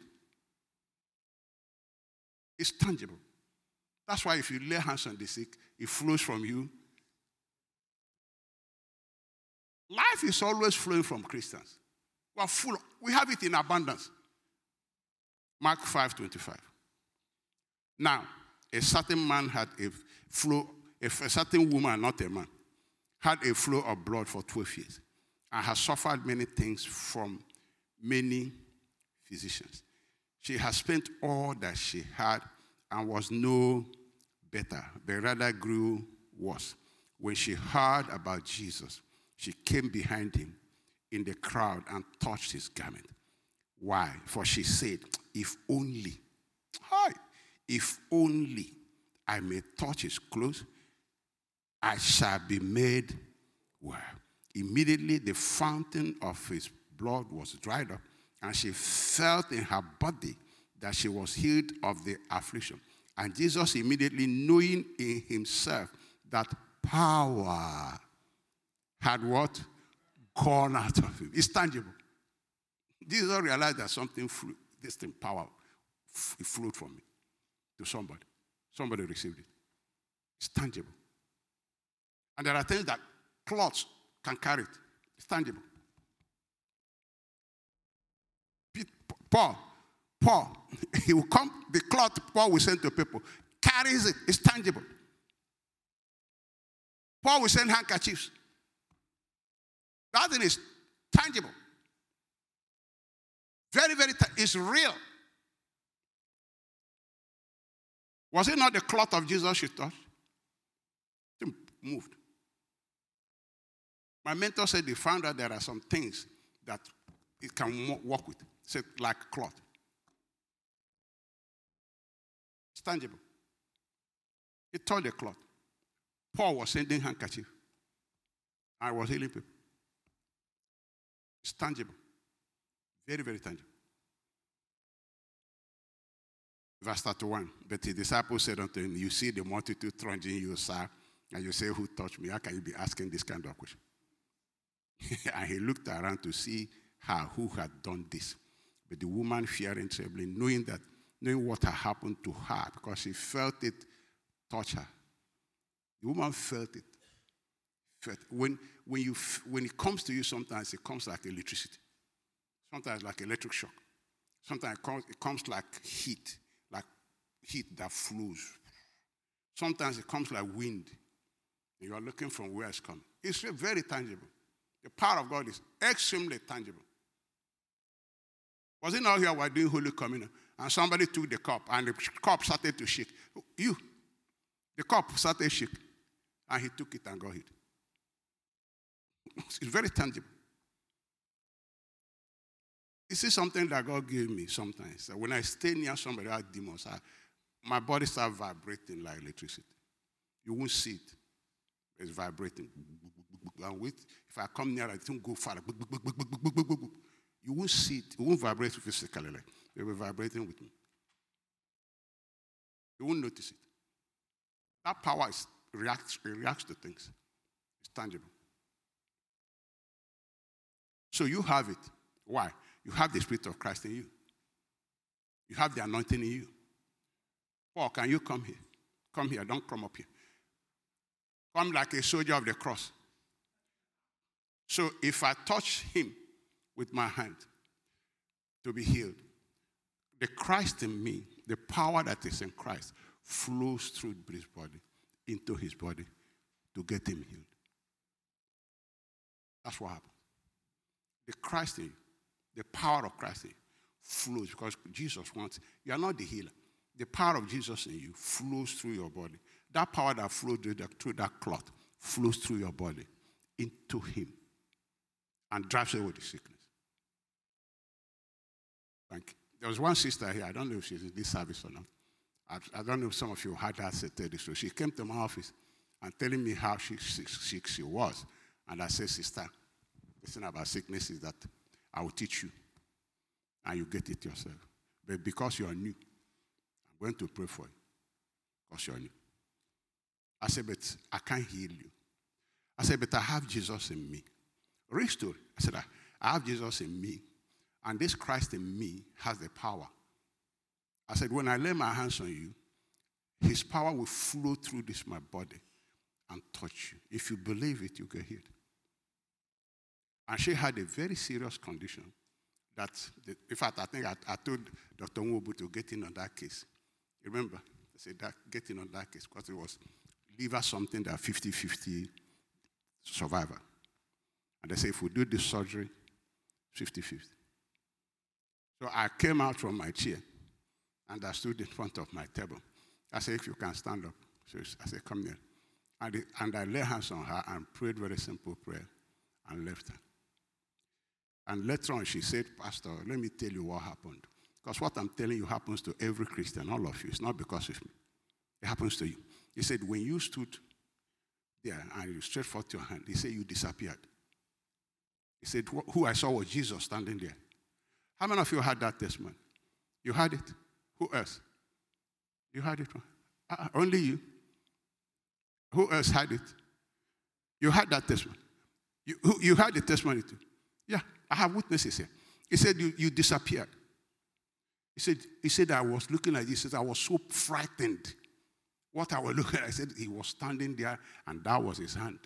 S1: It's tangible. That's why if you lay hands on the sick, it flows from you. Life is always flowing from Christians. We are full. We have it in abundance. Mark five twenty-five. Now, a certain man had a flow, a certain woman, not a man, had a flow of blood for twelve years and has suffered many things from many physicians. She has spent all that she had and was no better, but rather grew worse. When she heard about Jesus, she came behind him in the crowd and touched his garment. Why? For she said, if only, hi, if only I may touch his clothes, I shall be made well. Immediately the fountain of his blood was dried up, and she felt in her body that she was healed of the affliction. And Jesus, immediately knowing in himself that power had what? Gone out of him. It's tangible. Jesus realized that something flew, this thing, power, it flowed from me to somebody. Somebody received it. It's tangible. And there are things that cloths can carry it. It's tangible. Paul, Paul, he will come, the cloth Paul will send to people, carries it. It's tangible. Paul will send handkerchiefs. That thing is tangible. Very, very, ta- it's real. Was it not the cloth of Jesus she touched? It moved. My mentor said they found out there are some things that it can work with. Said like cloth. It's tangible. He touched the cloth. Paul was sending handkerchief. I was healing people. It's tangible. Very, very tangible. Verse thirty-one. But the disciples said unto him, you see the multitude thronging you, sir, and you say, who touched me? How can you be asking this kind of question? And he looked around to see her who had done this. But the woman, fearing, trembling, knowing that, knowing what had happened to her, because she felt it touch her. The woman felt it. Felt it. When, when, you, when it comes to you, sometimes it comes like electricity. Sometimes like electric shock. Sometimes it comes, it comes like heat, like heat that flows. Sometimes it comes like wind. You are looking from where it's coming. It's very tangible. The power of God is extremely tangible. Was it not here while doing Holy Communion? And somebody took the cup, and the cup started to shake. You. The cup started to shake, and he took it and got it. It's very tangible. This is something that God gave me sometimes. When I stay near somebody who has demons, I, my body starts vibrating like electricity. You won't see it. It's vibrating. And wait, if I come near, it won't go far. You won't see it. It won't vibrate physically. Like it will be vibrating with me. You won't notice it. That power is, reacts, reacts to things. It's tangible. So you have it. Why? You have the Spirit of Christ in you. You have the anointing in you. Paul, can you come here? Come here. Don't come up here. Come like a soldier of the cross. So if I touch him with my hand to be healed, the Christ in me, the power that is in Christ, flows through his body into his body to get him healed. That's what happens. The Christ in you, the power of Christ in you, flows because Jesus wants, you are not the healer. The power of Jesus in you flows through your body. That power that flows through that, through that cloth flows through your body into him and drives away the sickness. Thank you. There was one sister here, I don't know if she's in this service or not. I, I don't know if some of you heard her say this. So she came to my office and telling me how sick she, she, she was. And I said, sister, listen about sickness is that I will teach you and you get it yourself. But because you are new, I'm going to pray for you because you are new. I said, but I can't heal you. I said, but I have Jesus in me. Real story. I said, I have Jesus in me. And this Christ in me has the power. I said, when I lay my hands on you, his power will flow through this, my body, and touch you. If you believe it, you get healed. And she had a very serious condition that, the, in fact, I think I, I told Doctor Nwobu to get in on that case. Remember? I said, that, get in on that case because it was liver something that fifty-fifty survivor. And they said, if we do this surgery, fifty-fifty. So I came out from my chair and I stood in front of my table. I said, if you can stand up. So I said, come here. And, it, and I laid hands on her and prayed very simple prayer and left her. And later on she said, Pastor, let me tell you what happened. Because what I'm telling you happens to every Christian, all of you. It's not because of me. It happens to you. He said, when you stood there and you stretch forth your hand. He said, you disappeared. He said, who I saw was Jesus standing there. How many of you had that testimony? You had it? Who else? You had it? Uh, only you. Who else had it? You had that testimony. You, you had the testimony too. Yeah, I have witnesses here. He said, you, you disappeared. He said, he said, I was looking at this. He said, I was so frightened. What I was looking at, I said, he was standing there, and that was his hand.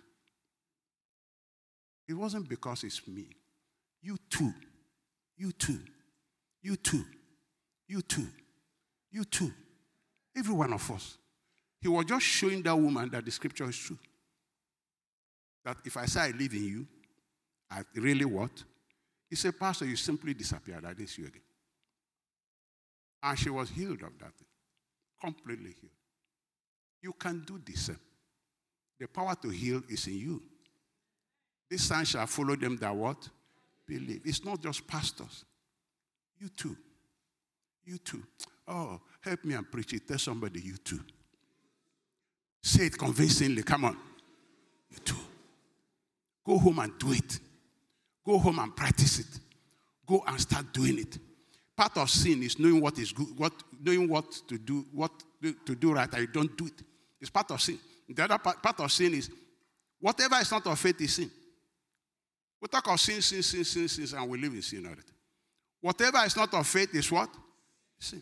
S1: It wasn't because it's me. You too. You too. You too. You too. You too. Every one of us. He was just showing that woman that the scripture is true. That if I say I live in you, I really what? He said, Pastor, you simply disappeared. I didn't see you again. And she was healed of that thing. Completely healed. You can do this. The power to heal is in you. This sign shall follow them that what? Believe. It's not just pastors. You too. You too. Oh, help me and preach it. Tell somebody, you too. Say it convincingly. Come on. You too. Go home and do it. Go home and practice it. Go and start doing it. Part of sin is knowing what is good, what knowing what to do, what to do right, and you don't do it. It's part of sin. The other part, part of sin is whatever is not of faith is sin. We talk of sin, sin, sin, sin, sin, and we live in sin all the time. Whatever is not of faith is what? Sin.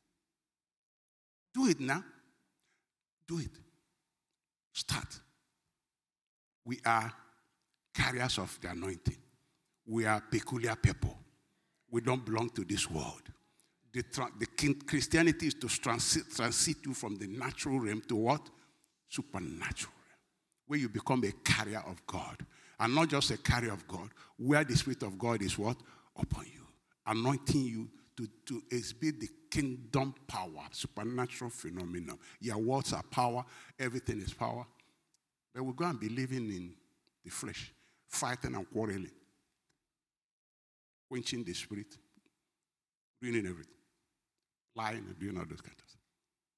S1: Do it now. Do it. Start. We are carriers of the anointing. We are peculiar people. We don't belong to this world. The, the Christianity is to transit, transit you from the natural realm to what? Supernatural realm. Where you become a carrier of God. And not just a carrier of God. Where the Spirit of God is what? Upon you. Anointing you to, to exhibit the kingdom power. Supernatural phenomenon. Your words are power. Everything is power. But we go and be living in the flesh. Fighting and quarreling. Quenching the spirit. Ruining everything. Lying and doing all those kind of stuff.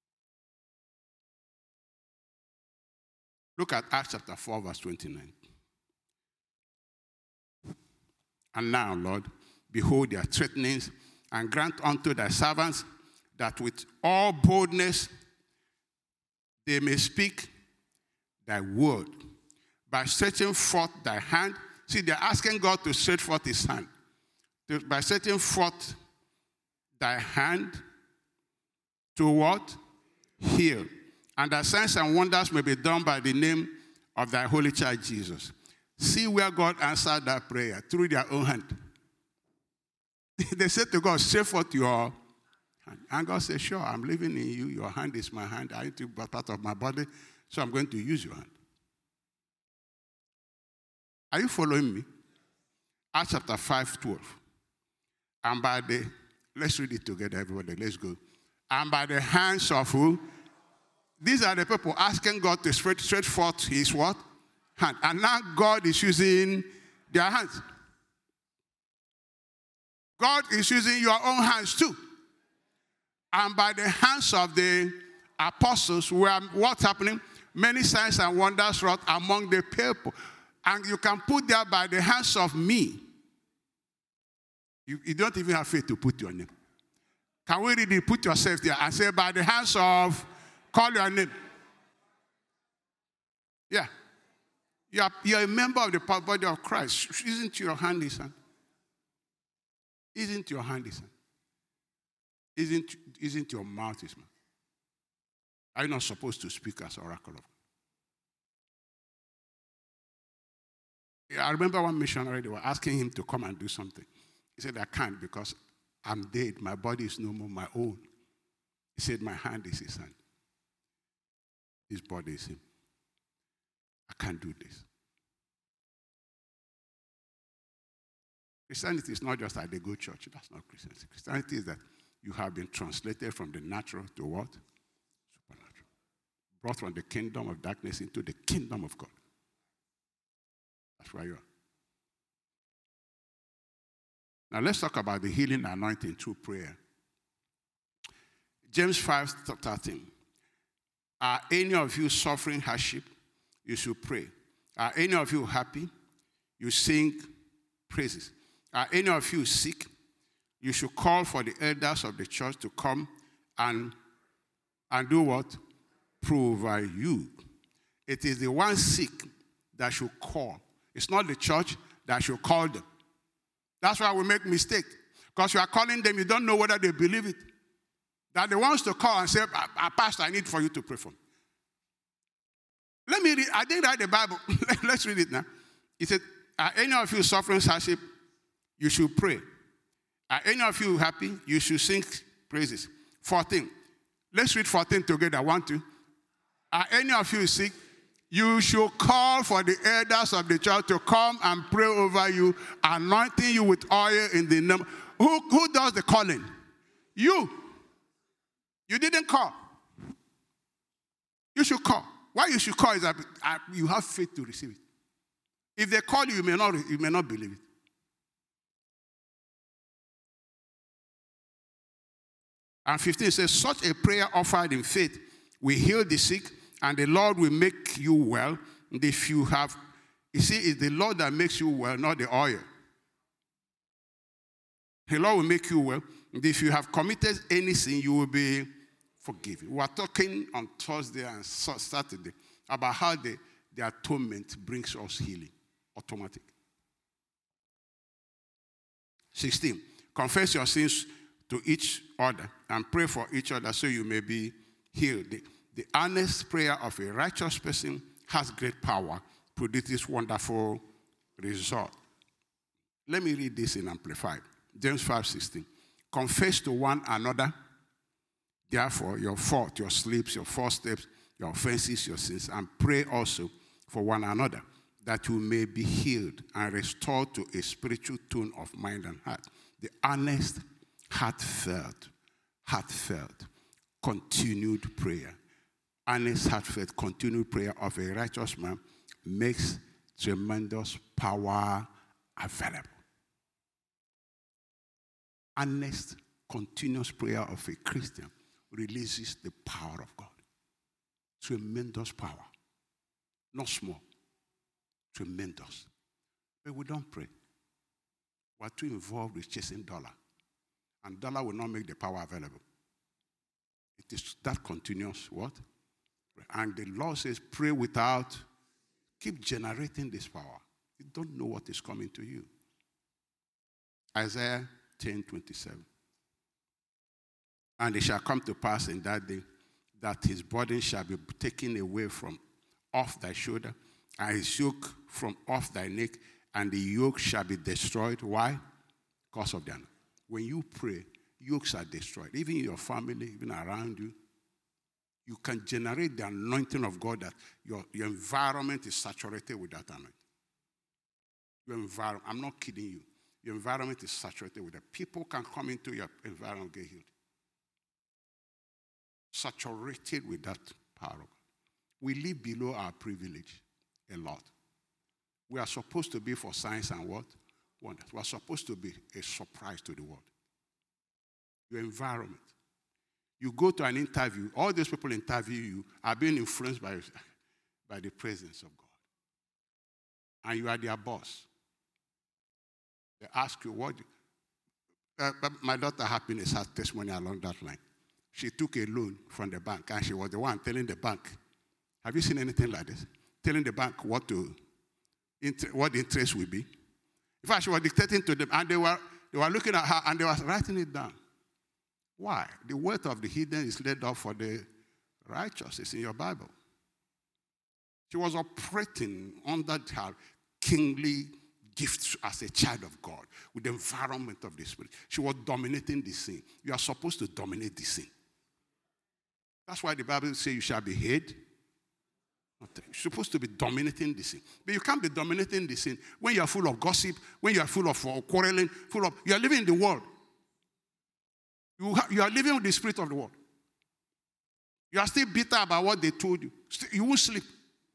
S1: Look at Acts chapter four, verse twenty-nine. And now, Lord, behold their threatenings, and grant unto thy servants that with all boldness they may speak thy word by stretching forth thy hand. See, they're asking God to stretch forth his hand. By stretching forth thy hand to what? Heal. And that signs and wonders may be done by the name of thy holy child Jesus. See where God answered that prayer through their own hand. They said to God, stretch forth your hand. And God said, sure, I'm living in you. Your hand is my hand. I need to be part of my body, so I'm going to use your hand. Are you following me? Acts chapter five, twelve. And by the, let's read it together, everybody. Let's go. And by the hands of who? These are the people asking God to stretch, stretch forth his what? Hand. And now God is using their hands. God is using your own hands too. And by the hands of the apostles, where what's happening? Many signs and wonders wrought among the people. And you can put there by the hands of me. You, you don't even have faith to put your name. Can we really put yourself there and say, by the hands of, call your name. Yeah. You are, you are a member of the body of Christ. Isn't your hand his hand? Isn't your hand his hand? Isn't, isn't your mouth his mouth? Are you not supposed to speak as oracle of God? I remember one missionary, they were asking him to come and do something. He said, I can't because I'm dead. My body is no more my own. He said, my hand is his hand. His body is him. I can't do this. Christianity is not just that they go to church. That's not Christianity. Christianity is that you have been translated from the natural to what? Supernatural. Brought from the kingdom of darkness into the kingdom of God. That's where you are. Now let's talk about the healing anointing through prayer. James five thirteen. Are any of you suffering hardship? you should pray. Are any of you happy? You sing praises. Are any of you sick? You should call for the elders of the church to come and, and do what? Provide you. It is the one sick that should call. It's not the church that should call them. That's why we make mistakes. Because you are calling them, you don't know whether they believe it. That they want to call and say, Pastor, I need for you to pray for me. Let me read. I didn't write the Bible. Let's read it now. He said, are any of you suffering hardship? You should pray. Are any of you happy? You should sing praises. fourteen. Let's read fourteen together. One, two. Are any of you sick? You should call for the elders of the church to come and pray over you, anointing you with oil in the name. Who, who does the calling? You. You didn't call. You should call. Why you should call is that you have faith to receive it. If they call you, you may not, you may not believe it. And fifteen says, such a prayer offered in faith will heal the sick, and the Lord will make you well. And if you have, you see, it's the Lord that makes you well, not the oil. The Lord will make you well. And if you have committed any sin, you will be forgiven. We are talking on Thursday and Saturday about how the, the atonement brings us healing. Automatic. sixteen. Confess your sins to each other and pray for each other so you may be healed. The, the earnest prayer of a righteous person has great power, produces wonderful result. Let me read this in Amplified. James five sixteen. Confess to one another, therefore, your fault, your slips, your false steps, your offenses, your sins, and pray also for one another, that you may be healed and restored to a spiritual tone of mind and heart. The earnest, heartfelt, heartfelt, continued prayer. Earnest, heartfelt, continued prayer of a righteous man makes tremendous power available. Earnest, continuous prayer of a Christian releases the power of God. Tremendous power. Not small. Tremendous. But we don't pray. We're too involved with chasing dollar. And dollar will not make the power available. It is that continuous what? And the Lord says, pray without, keep generating this power. You don't know what is coming to you. Isaiah ten twenty-seven. And it shall come to pass in that day that his burden shall be taken away from off thy shoulder, and his yoke from off thy neck, and the yoke shall be destroyed. Why? Because of them. When you pray, yokes are destroyed. Even in your family, even around you, you can generate the anointing of God that your, your environment is saturated with that anointing. Your environment, I'm not kidding you. Your environment is saturated with it. People can come into your environment and get healed. Saturated with that power. We live below our privilege a lot. We are supposed to be for signs and what? Wonders. We are supposed to be a surprise to the world. Your environment. You go to an interview, all those people interview you are being influenced by, by the presence of God. And you are their boss. They ask you, what? Uh, my daughter Happiness has testimony along that line. She took a loan from the bank, and she was the one telling the bank, have you seen anything like this? Telling the bank what to, what the interest will be. In fact, she was dictating to them, and they were, they were looking at her, and they were writing it down. Why? The wealth of the hidden is laid up for the righteous. It's in your Bible. She was operating under her kingly gifts as a child of God with the environment of the Spirit. She was dominating the scene. You are supposed to dominate the scene. That's why the Bible says you shall be head. You're supposed to be dominating the scene. But you can't be dominating the scene when you are full of gossip, when you are full of quarreling, full of, you are living in the world. You, ha, you are living with the spirit of the world. You are still bitter about what they told you. You won't sleep.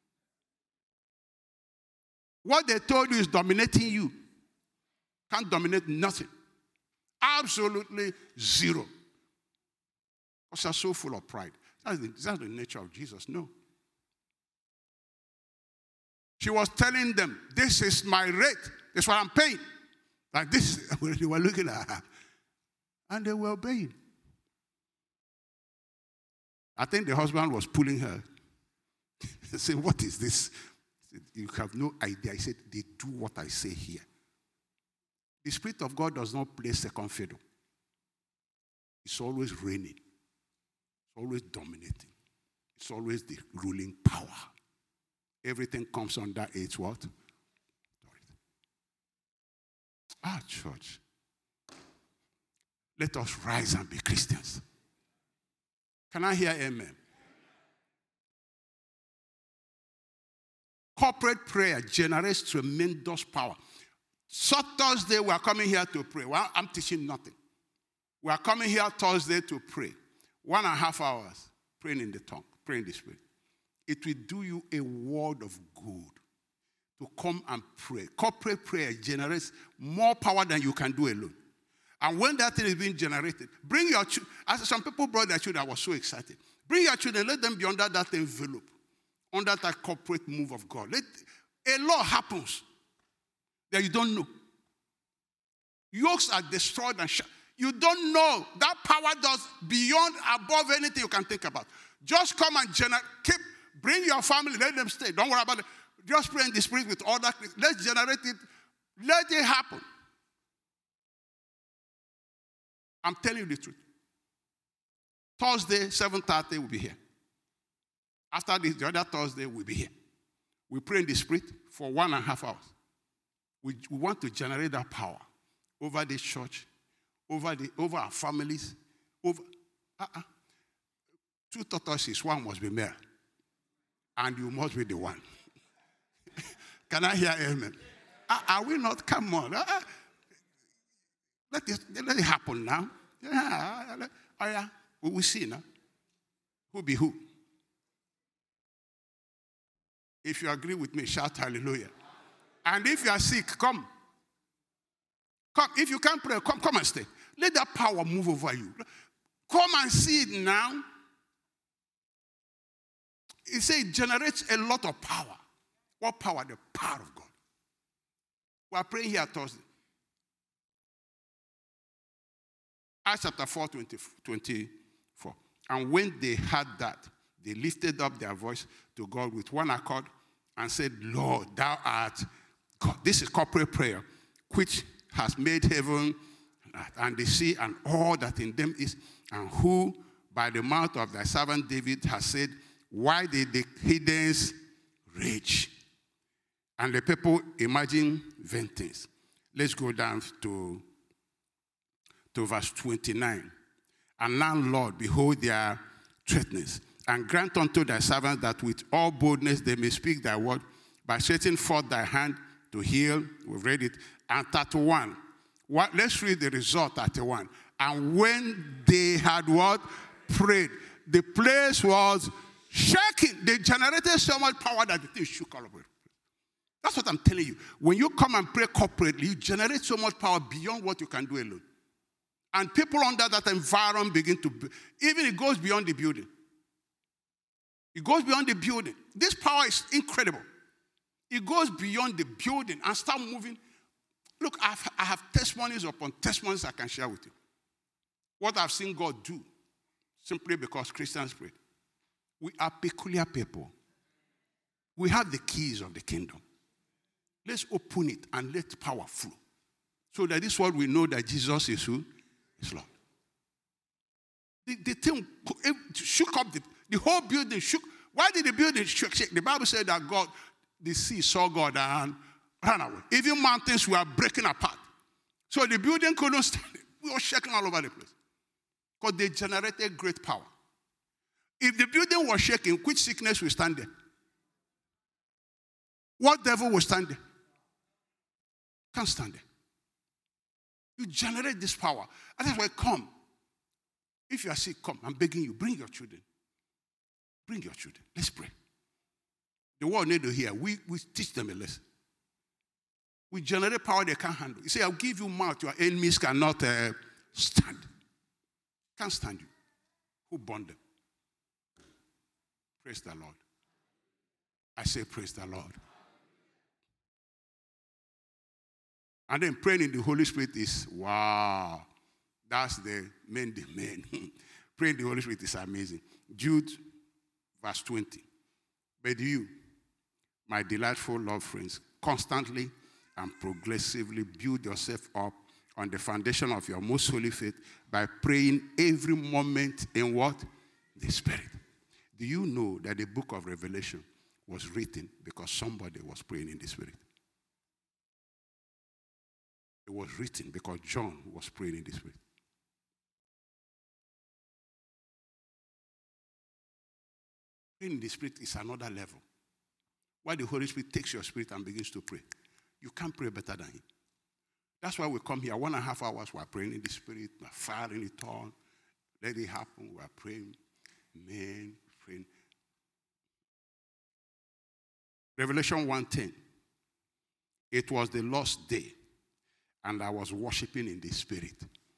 S1: What they told you is dominating you. Can't dominate nothing. Absolutely zero. Because you're so full of pride. That's the, that's the nature of Jesus. No. She was telling them, this is my rate. This is what I'm paying. Like this, they were looking at her. And they were obeying. I think the husband was pulling her. He said, what is this? Said, you have no idea. He said, they do what I say here. The Spirit of God does not play second fiddle. It's always reigning. It's always dominating. It's always the ruling power. Everything comes under its what? Ah, church. Let us rise and be Christians. Can I hear amen? Corporate prayer generates tremendous power. So Thursday, we are coming here to pray. Well, I'm teaching nothing. We are coming here Thursday to pray. One and a half hours praying in the tongue, praying in the Spirit. It will do you a world of good to come and pray. Corporate prayer generates more power than you can do alone. And when that thing is being generated, bring your children. As some people brought their children, I was so excited. Bring your children, let them be under that envelope, under that corporate move of God. Let, a lot happens that you don't know. Yokes are destroyed and shut. You don't know. That power does beyond, above anything you can think about. Just come and generate. Keep, bring your family, let them stay. Don't worry about it. Just pray in the Spirit with all that. Let's generate it. Let it happen. I'm telling you the truth. Thursday, seven thirty, we'll be here. After this, the other Thursday, we'll be here. We pray in the Spirit for one and a half hours. We, we want to generate that power over this church, over, the, over our families, over... Uh-uh. Two tortoises, one must be male. And you must be the one. Can I hear amen? Uh, are we not? Come on. Uh, let, it, let it happen now. Yeah, let, oh yeah. We will see now. Who be who? If you agree with me, shout hallelujah. And if you are sick, come. Come. If you can't pray, come, come and stay. Let that power move over you. Come and see it now. It says it generates a lot of power. What power? The power of God. We are praying here Thursday. Acts chapter four, twenty-four. And when they heard that, they lifted up their voice to God with one accord and said, Lord, thou art God. This is corporate prayer, which has made heaven and the sea and all that in them is, and who by the mouth of thy servant David has said, why did the heathens rage? And the people imagine vain things. Let's go down to, to verse twenty-nine. And now, Lord, behold their threatenings, and grant unto thy servants that with all boldness they may speak thy word, by stretching forth thy hand to heal. We've read it. And thirty-one. What, let's read the result, thirty-one. And when they had what? Prayed, the place was shaking. They generated so much power that the thing shook all over. That's what I'm telling you. When you come and pray corporately, you generate so much power beyond what you can do alone. And people under that environment begin to, even it goes beyond the building. It goes beyond the building. This power is incredible. It goes beyond the building and start moving. Look, I've, I have testimonies upon testimonies I can share with you. What I've seen God do, simply because Christians pray. We are peculiar people. We have the keys of the kingdom. Let's open it and let power flow. So that this world will know that Jesus is who? Is Lord. The, the thing shook up, the, the whole building shook. Why did the building shake? shake? The Bible said that God, the sea saw God and ran away. Even mountains were breaking apart. So the building couldn't stand it. We were shaking all over the place. Because they generated great power. If the building was shaking, which sickness will stand there? What devil will stand there? Can't stand there. You generate this power. And that's why come. If you are sick, come. I'm begging you. Bring your children. Bring your children. Let's pray. The world need to hear. We, we teach them a lesson. We generate power they can't handle. You say, I'll give you mouth. Your enemies cannot uh, stand. Can't stand you. Who bond them? Praise the Lord. I say, praise the Lord. And then praying in the Holy Spirit is, wow, that's the main domain. Praying in the Holy Spirit is amazing. Jude, verse twenty. But you, my delightful love friends, constantly and progressively build yourself up on the foundation of your most holy faith by praying every moment in what? The Spirit. Do you know that the book of Revelation was written because somebody was praying in the Spirit? It was written because John was praying in the Spirit. Praying in the Spirit is another level. Why the Holy Spirit takes your spirit and begins to pray. You can't pray better than him. That's why we come here. One and a half hours, we're praying in the Spirit, we're firing it on. Let it happen. We're praying. Amen. Praying. Revelation one ten. It was the Lord's day, and I was worshiping in the Spirit.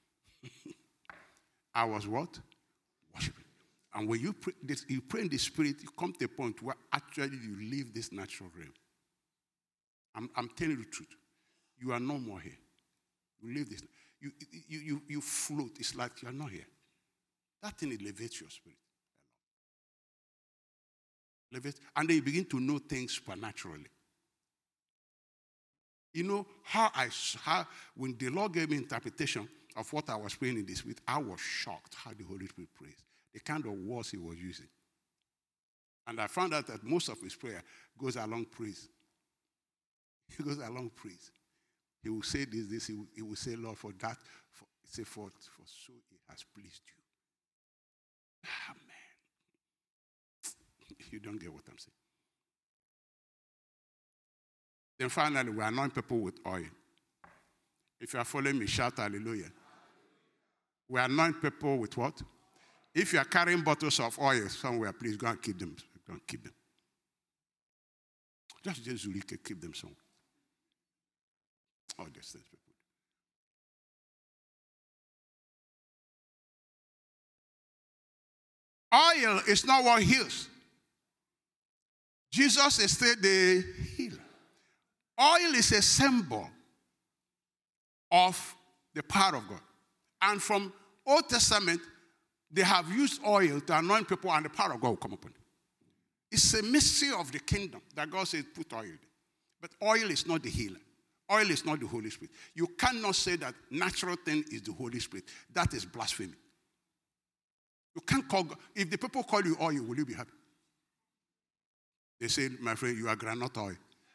S1: I was what? Worshiping. And when you pray, this, you pray in the Spirit, you come to a point where actually you leave this natural realm. I'm, I'm telling you the truth. You are no more here. You leave this. You, you, you, you float. It's like you are not here. That thing elevates your spirit. Elevates, and then you begin to know things supernaturally. You know how I, how, when the Lord gave me interpretation of what I was praying in the Spirit, I was shocked how the Holy Spirit prays. The kind of words he was using. And I found out that most of his prayer goes along praise. He goes along praise. He will say this, this, he will, he will say, Lord, for that, for, say, for, for so it has pleased you. Ah, man. You don't get what I'm saying. Then finally, we anoint people with oil. If you are following me, shout hallelujah. We anoint people with what? If you are carrying bottles of oil somewhere, please go and keep them. Go and keep them. Just just keep them somewhere. Oh, these things people. Oil is not what heals. Jesus is still the healer. Oil is a symbol of the power of God. And from Old Testament, they have used oil to anoint people and the power of God will come upon them. It's a mystery of the kingdom that God says put oil there. But oil is not the healer. Oil is not the Holy Spirit. You cannot say that natural thing is the Holy Spirit. That is blasphemy. You can't call God. If the people call you oil, will you be happy? They say, my friend, you are granite oil.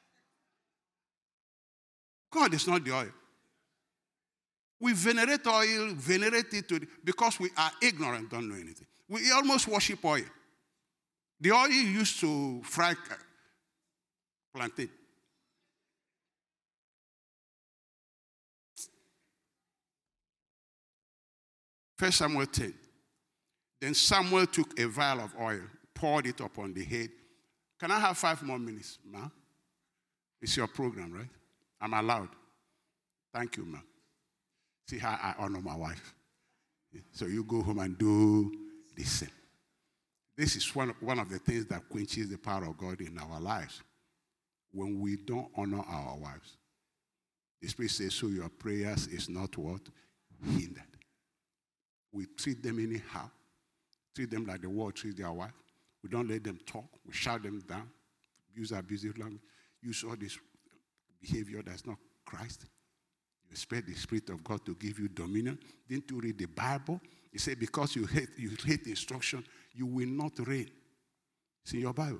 S1: God is not the oil. We venerate oil, venerate it to the, because we are ignorant, don't know anything. We almost worship oil. The oil used to fry plantain. First Samuel ten. Then Samuel took a vial of oil, poured it upon the head. Can I have five more minutes, ma'am? It's your program, right? I'm allowed. Thank you, ma'am. See how I honor my wife. So you go home and do the same. This is one of, one of the things that quenches the power of God in our lives. When we don't honor our wives. The Spirit says, so your prayers is not what? Hindered. We treat them anyhow. Treat them like the world treats their wife. We don't let them talk. We shout them down. Use abusive language. Use all this behavior that's not Christ. You expect the Spirit of God to give you dominion. Didn't you read the Bible? It said because you hate, you hate instruction, you will not reign. It's in your Bible.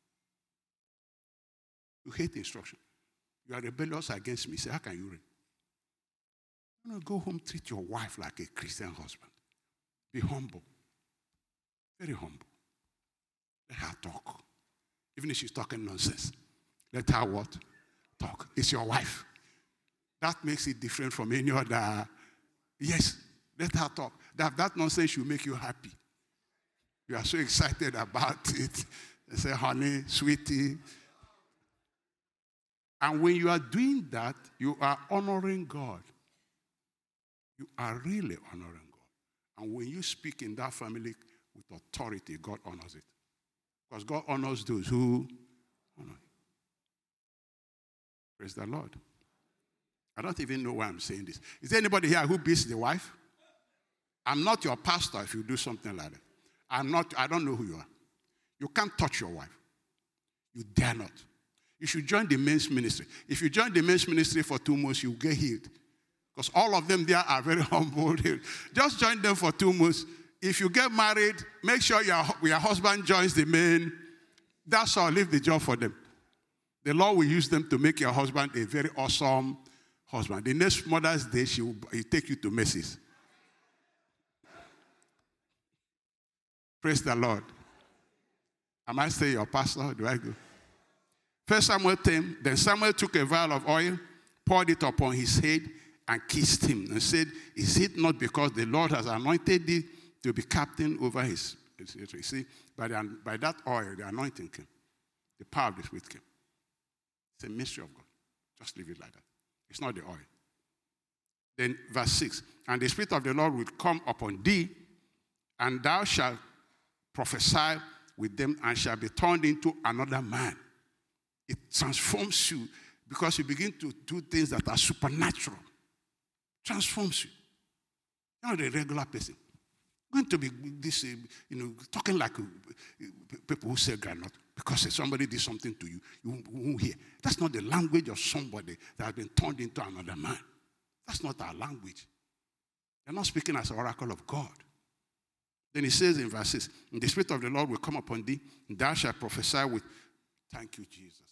S1: You hate instruction. You are rebellious against me. Say, how can you reign? You know, go home, treat your wife like a Christian husband. Be humble. Very humble. Let her talk. Even if she's talking nonsense. Let her what? Talk. It's your wife. That makes it different from any other. Yes, let her talk. That, that nonsense will make you happy. You are so excited about it. They say, honey, sweetie. And when you are doing that, you are honoring God. You are really honoring God. And when you speak in that family with authority, God honors it. Because God honors those who honor Him. Praise the Lord. I don't even know why I'm saying this. Is there anybody here who beats the wife? I'm not your pastor if you do something like that. I'm not, I don't know who you are. You can't touch your wife. You dare not. You should join the men's ministry. If you join the men's ministry for two months, you'll get healed. Because all of them there are very humble. Just join them for two months. If you get married, make sure your, your husband joins the men. That's all. Leave the job for them. The Lord will use them to make your husband a very awesome husband. The next Mother's Day, she will take you to Macy's. Praise the Lord. Am I still your pastor? Do I go? First Samuel ten, then Samuel took a vial of oil, poured it upon his head, and kissed him, and said, is it not because the Lord has anointed thee to be captain over his, his you see, by, the, by that oil, the anointing came. The power of the Spirit came. It's a mystery of God. Just leave it like that. It's not the oil. Then verse six, and the Spirit of the Lord will come upon thee, and thou shalt prophesy with them, and shall be turned into another man. It transforms you because you begin to do things that are supernatural. Transforms you. You're not a regular person. You're going to be this, uh, you know, talking like uh, people who say granite because somebody did something to you, you won't hear. That's not the language of somebody that has been turned into another man. That's not our language. They're not speaking as an oracle of God. Then he says in verse six, the Spirit of the Lord will come upon thee, and thou shalt prophesy with, thank you, Jesus.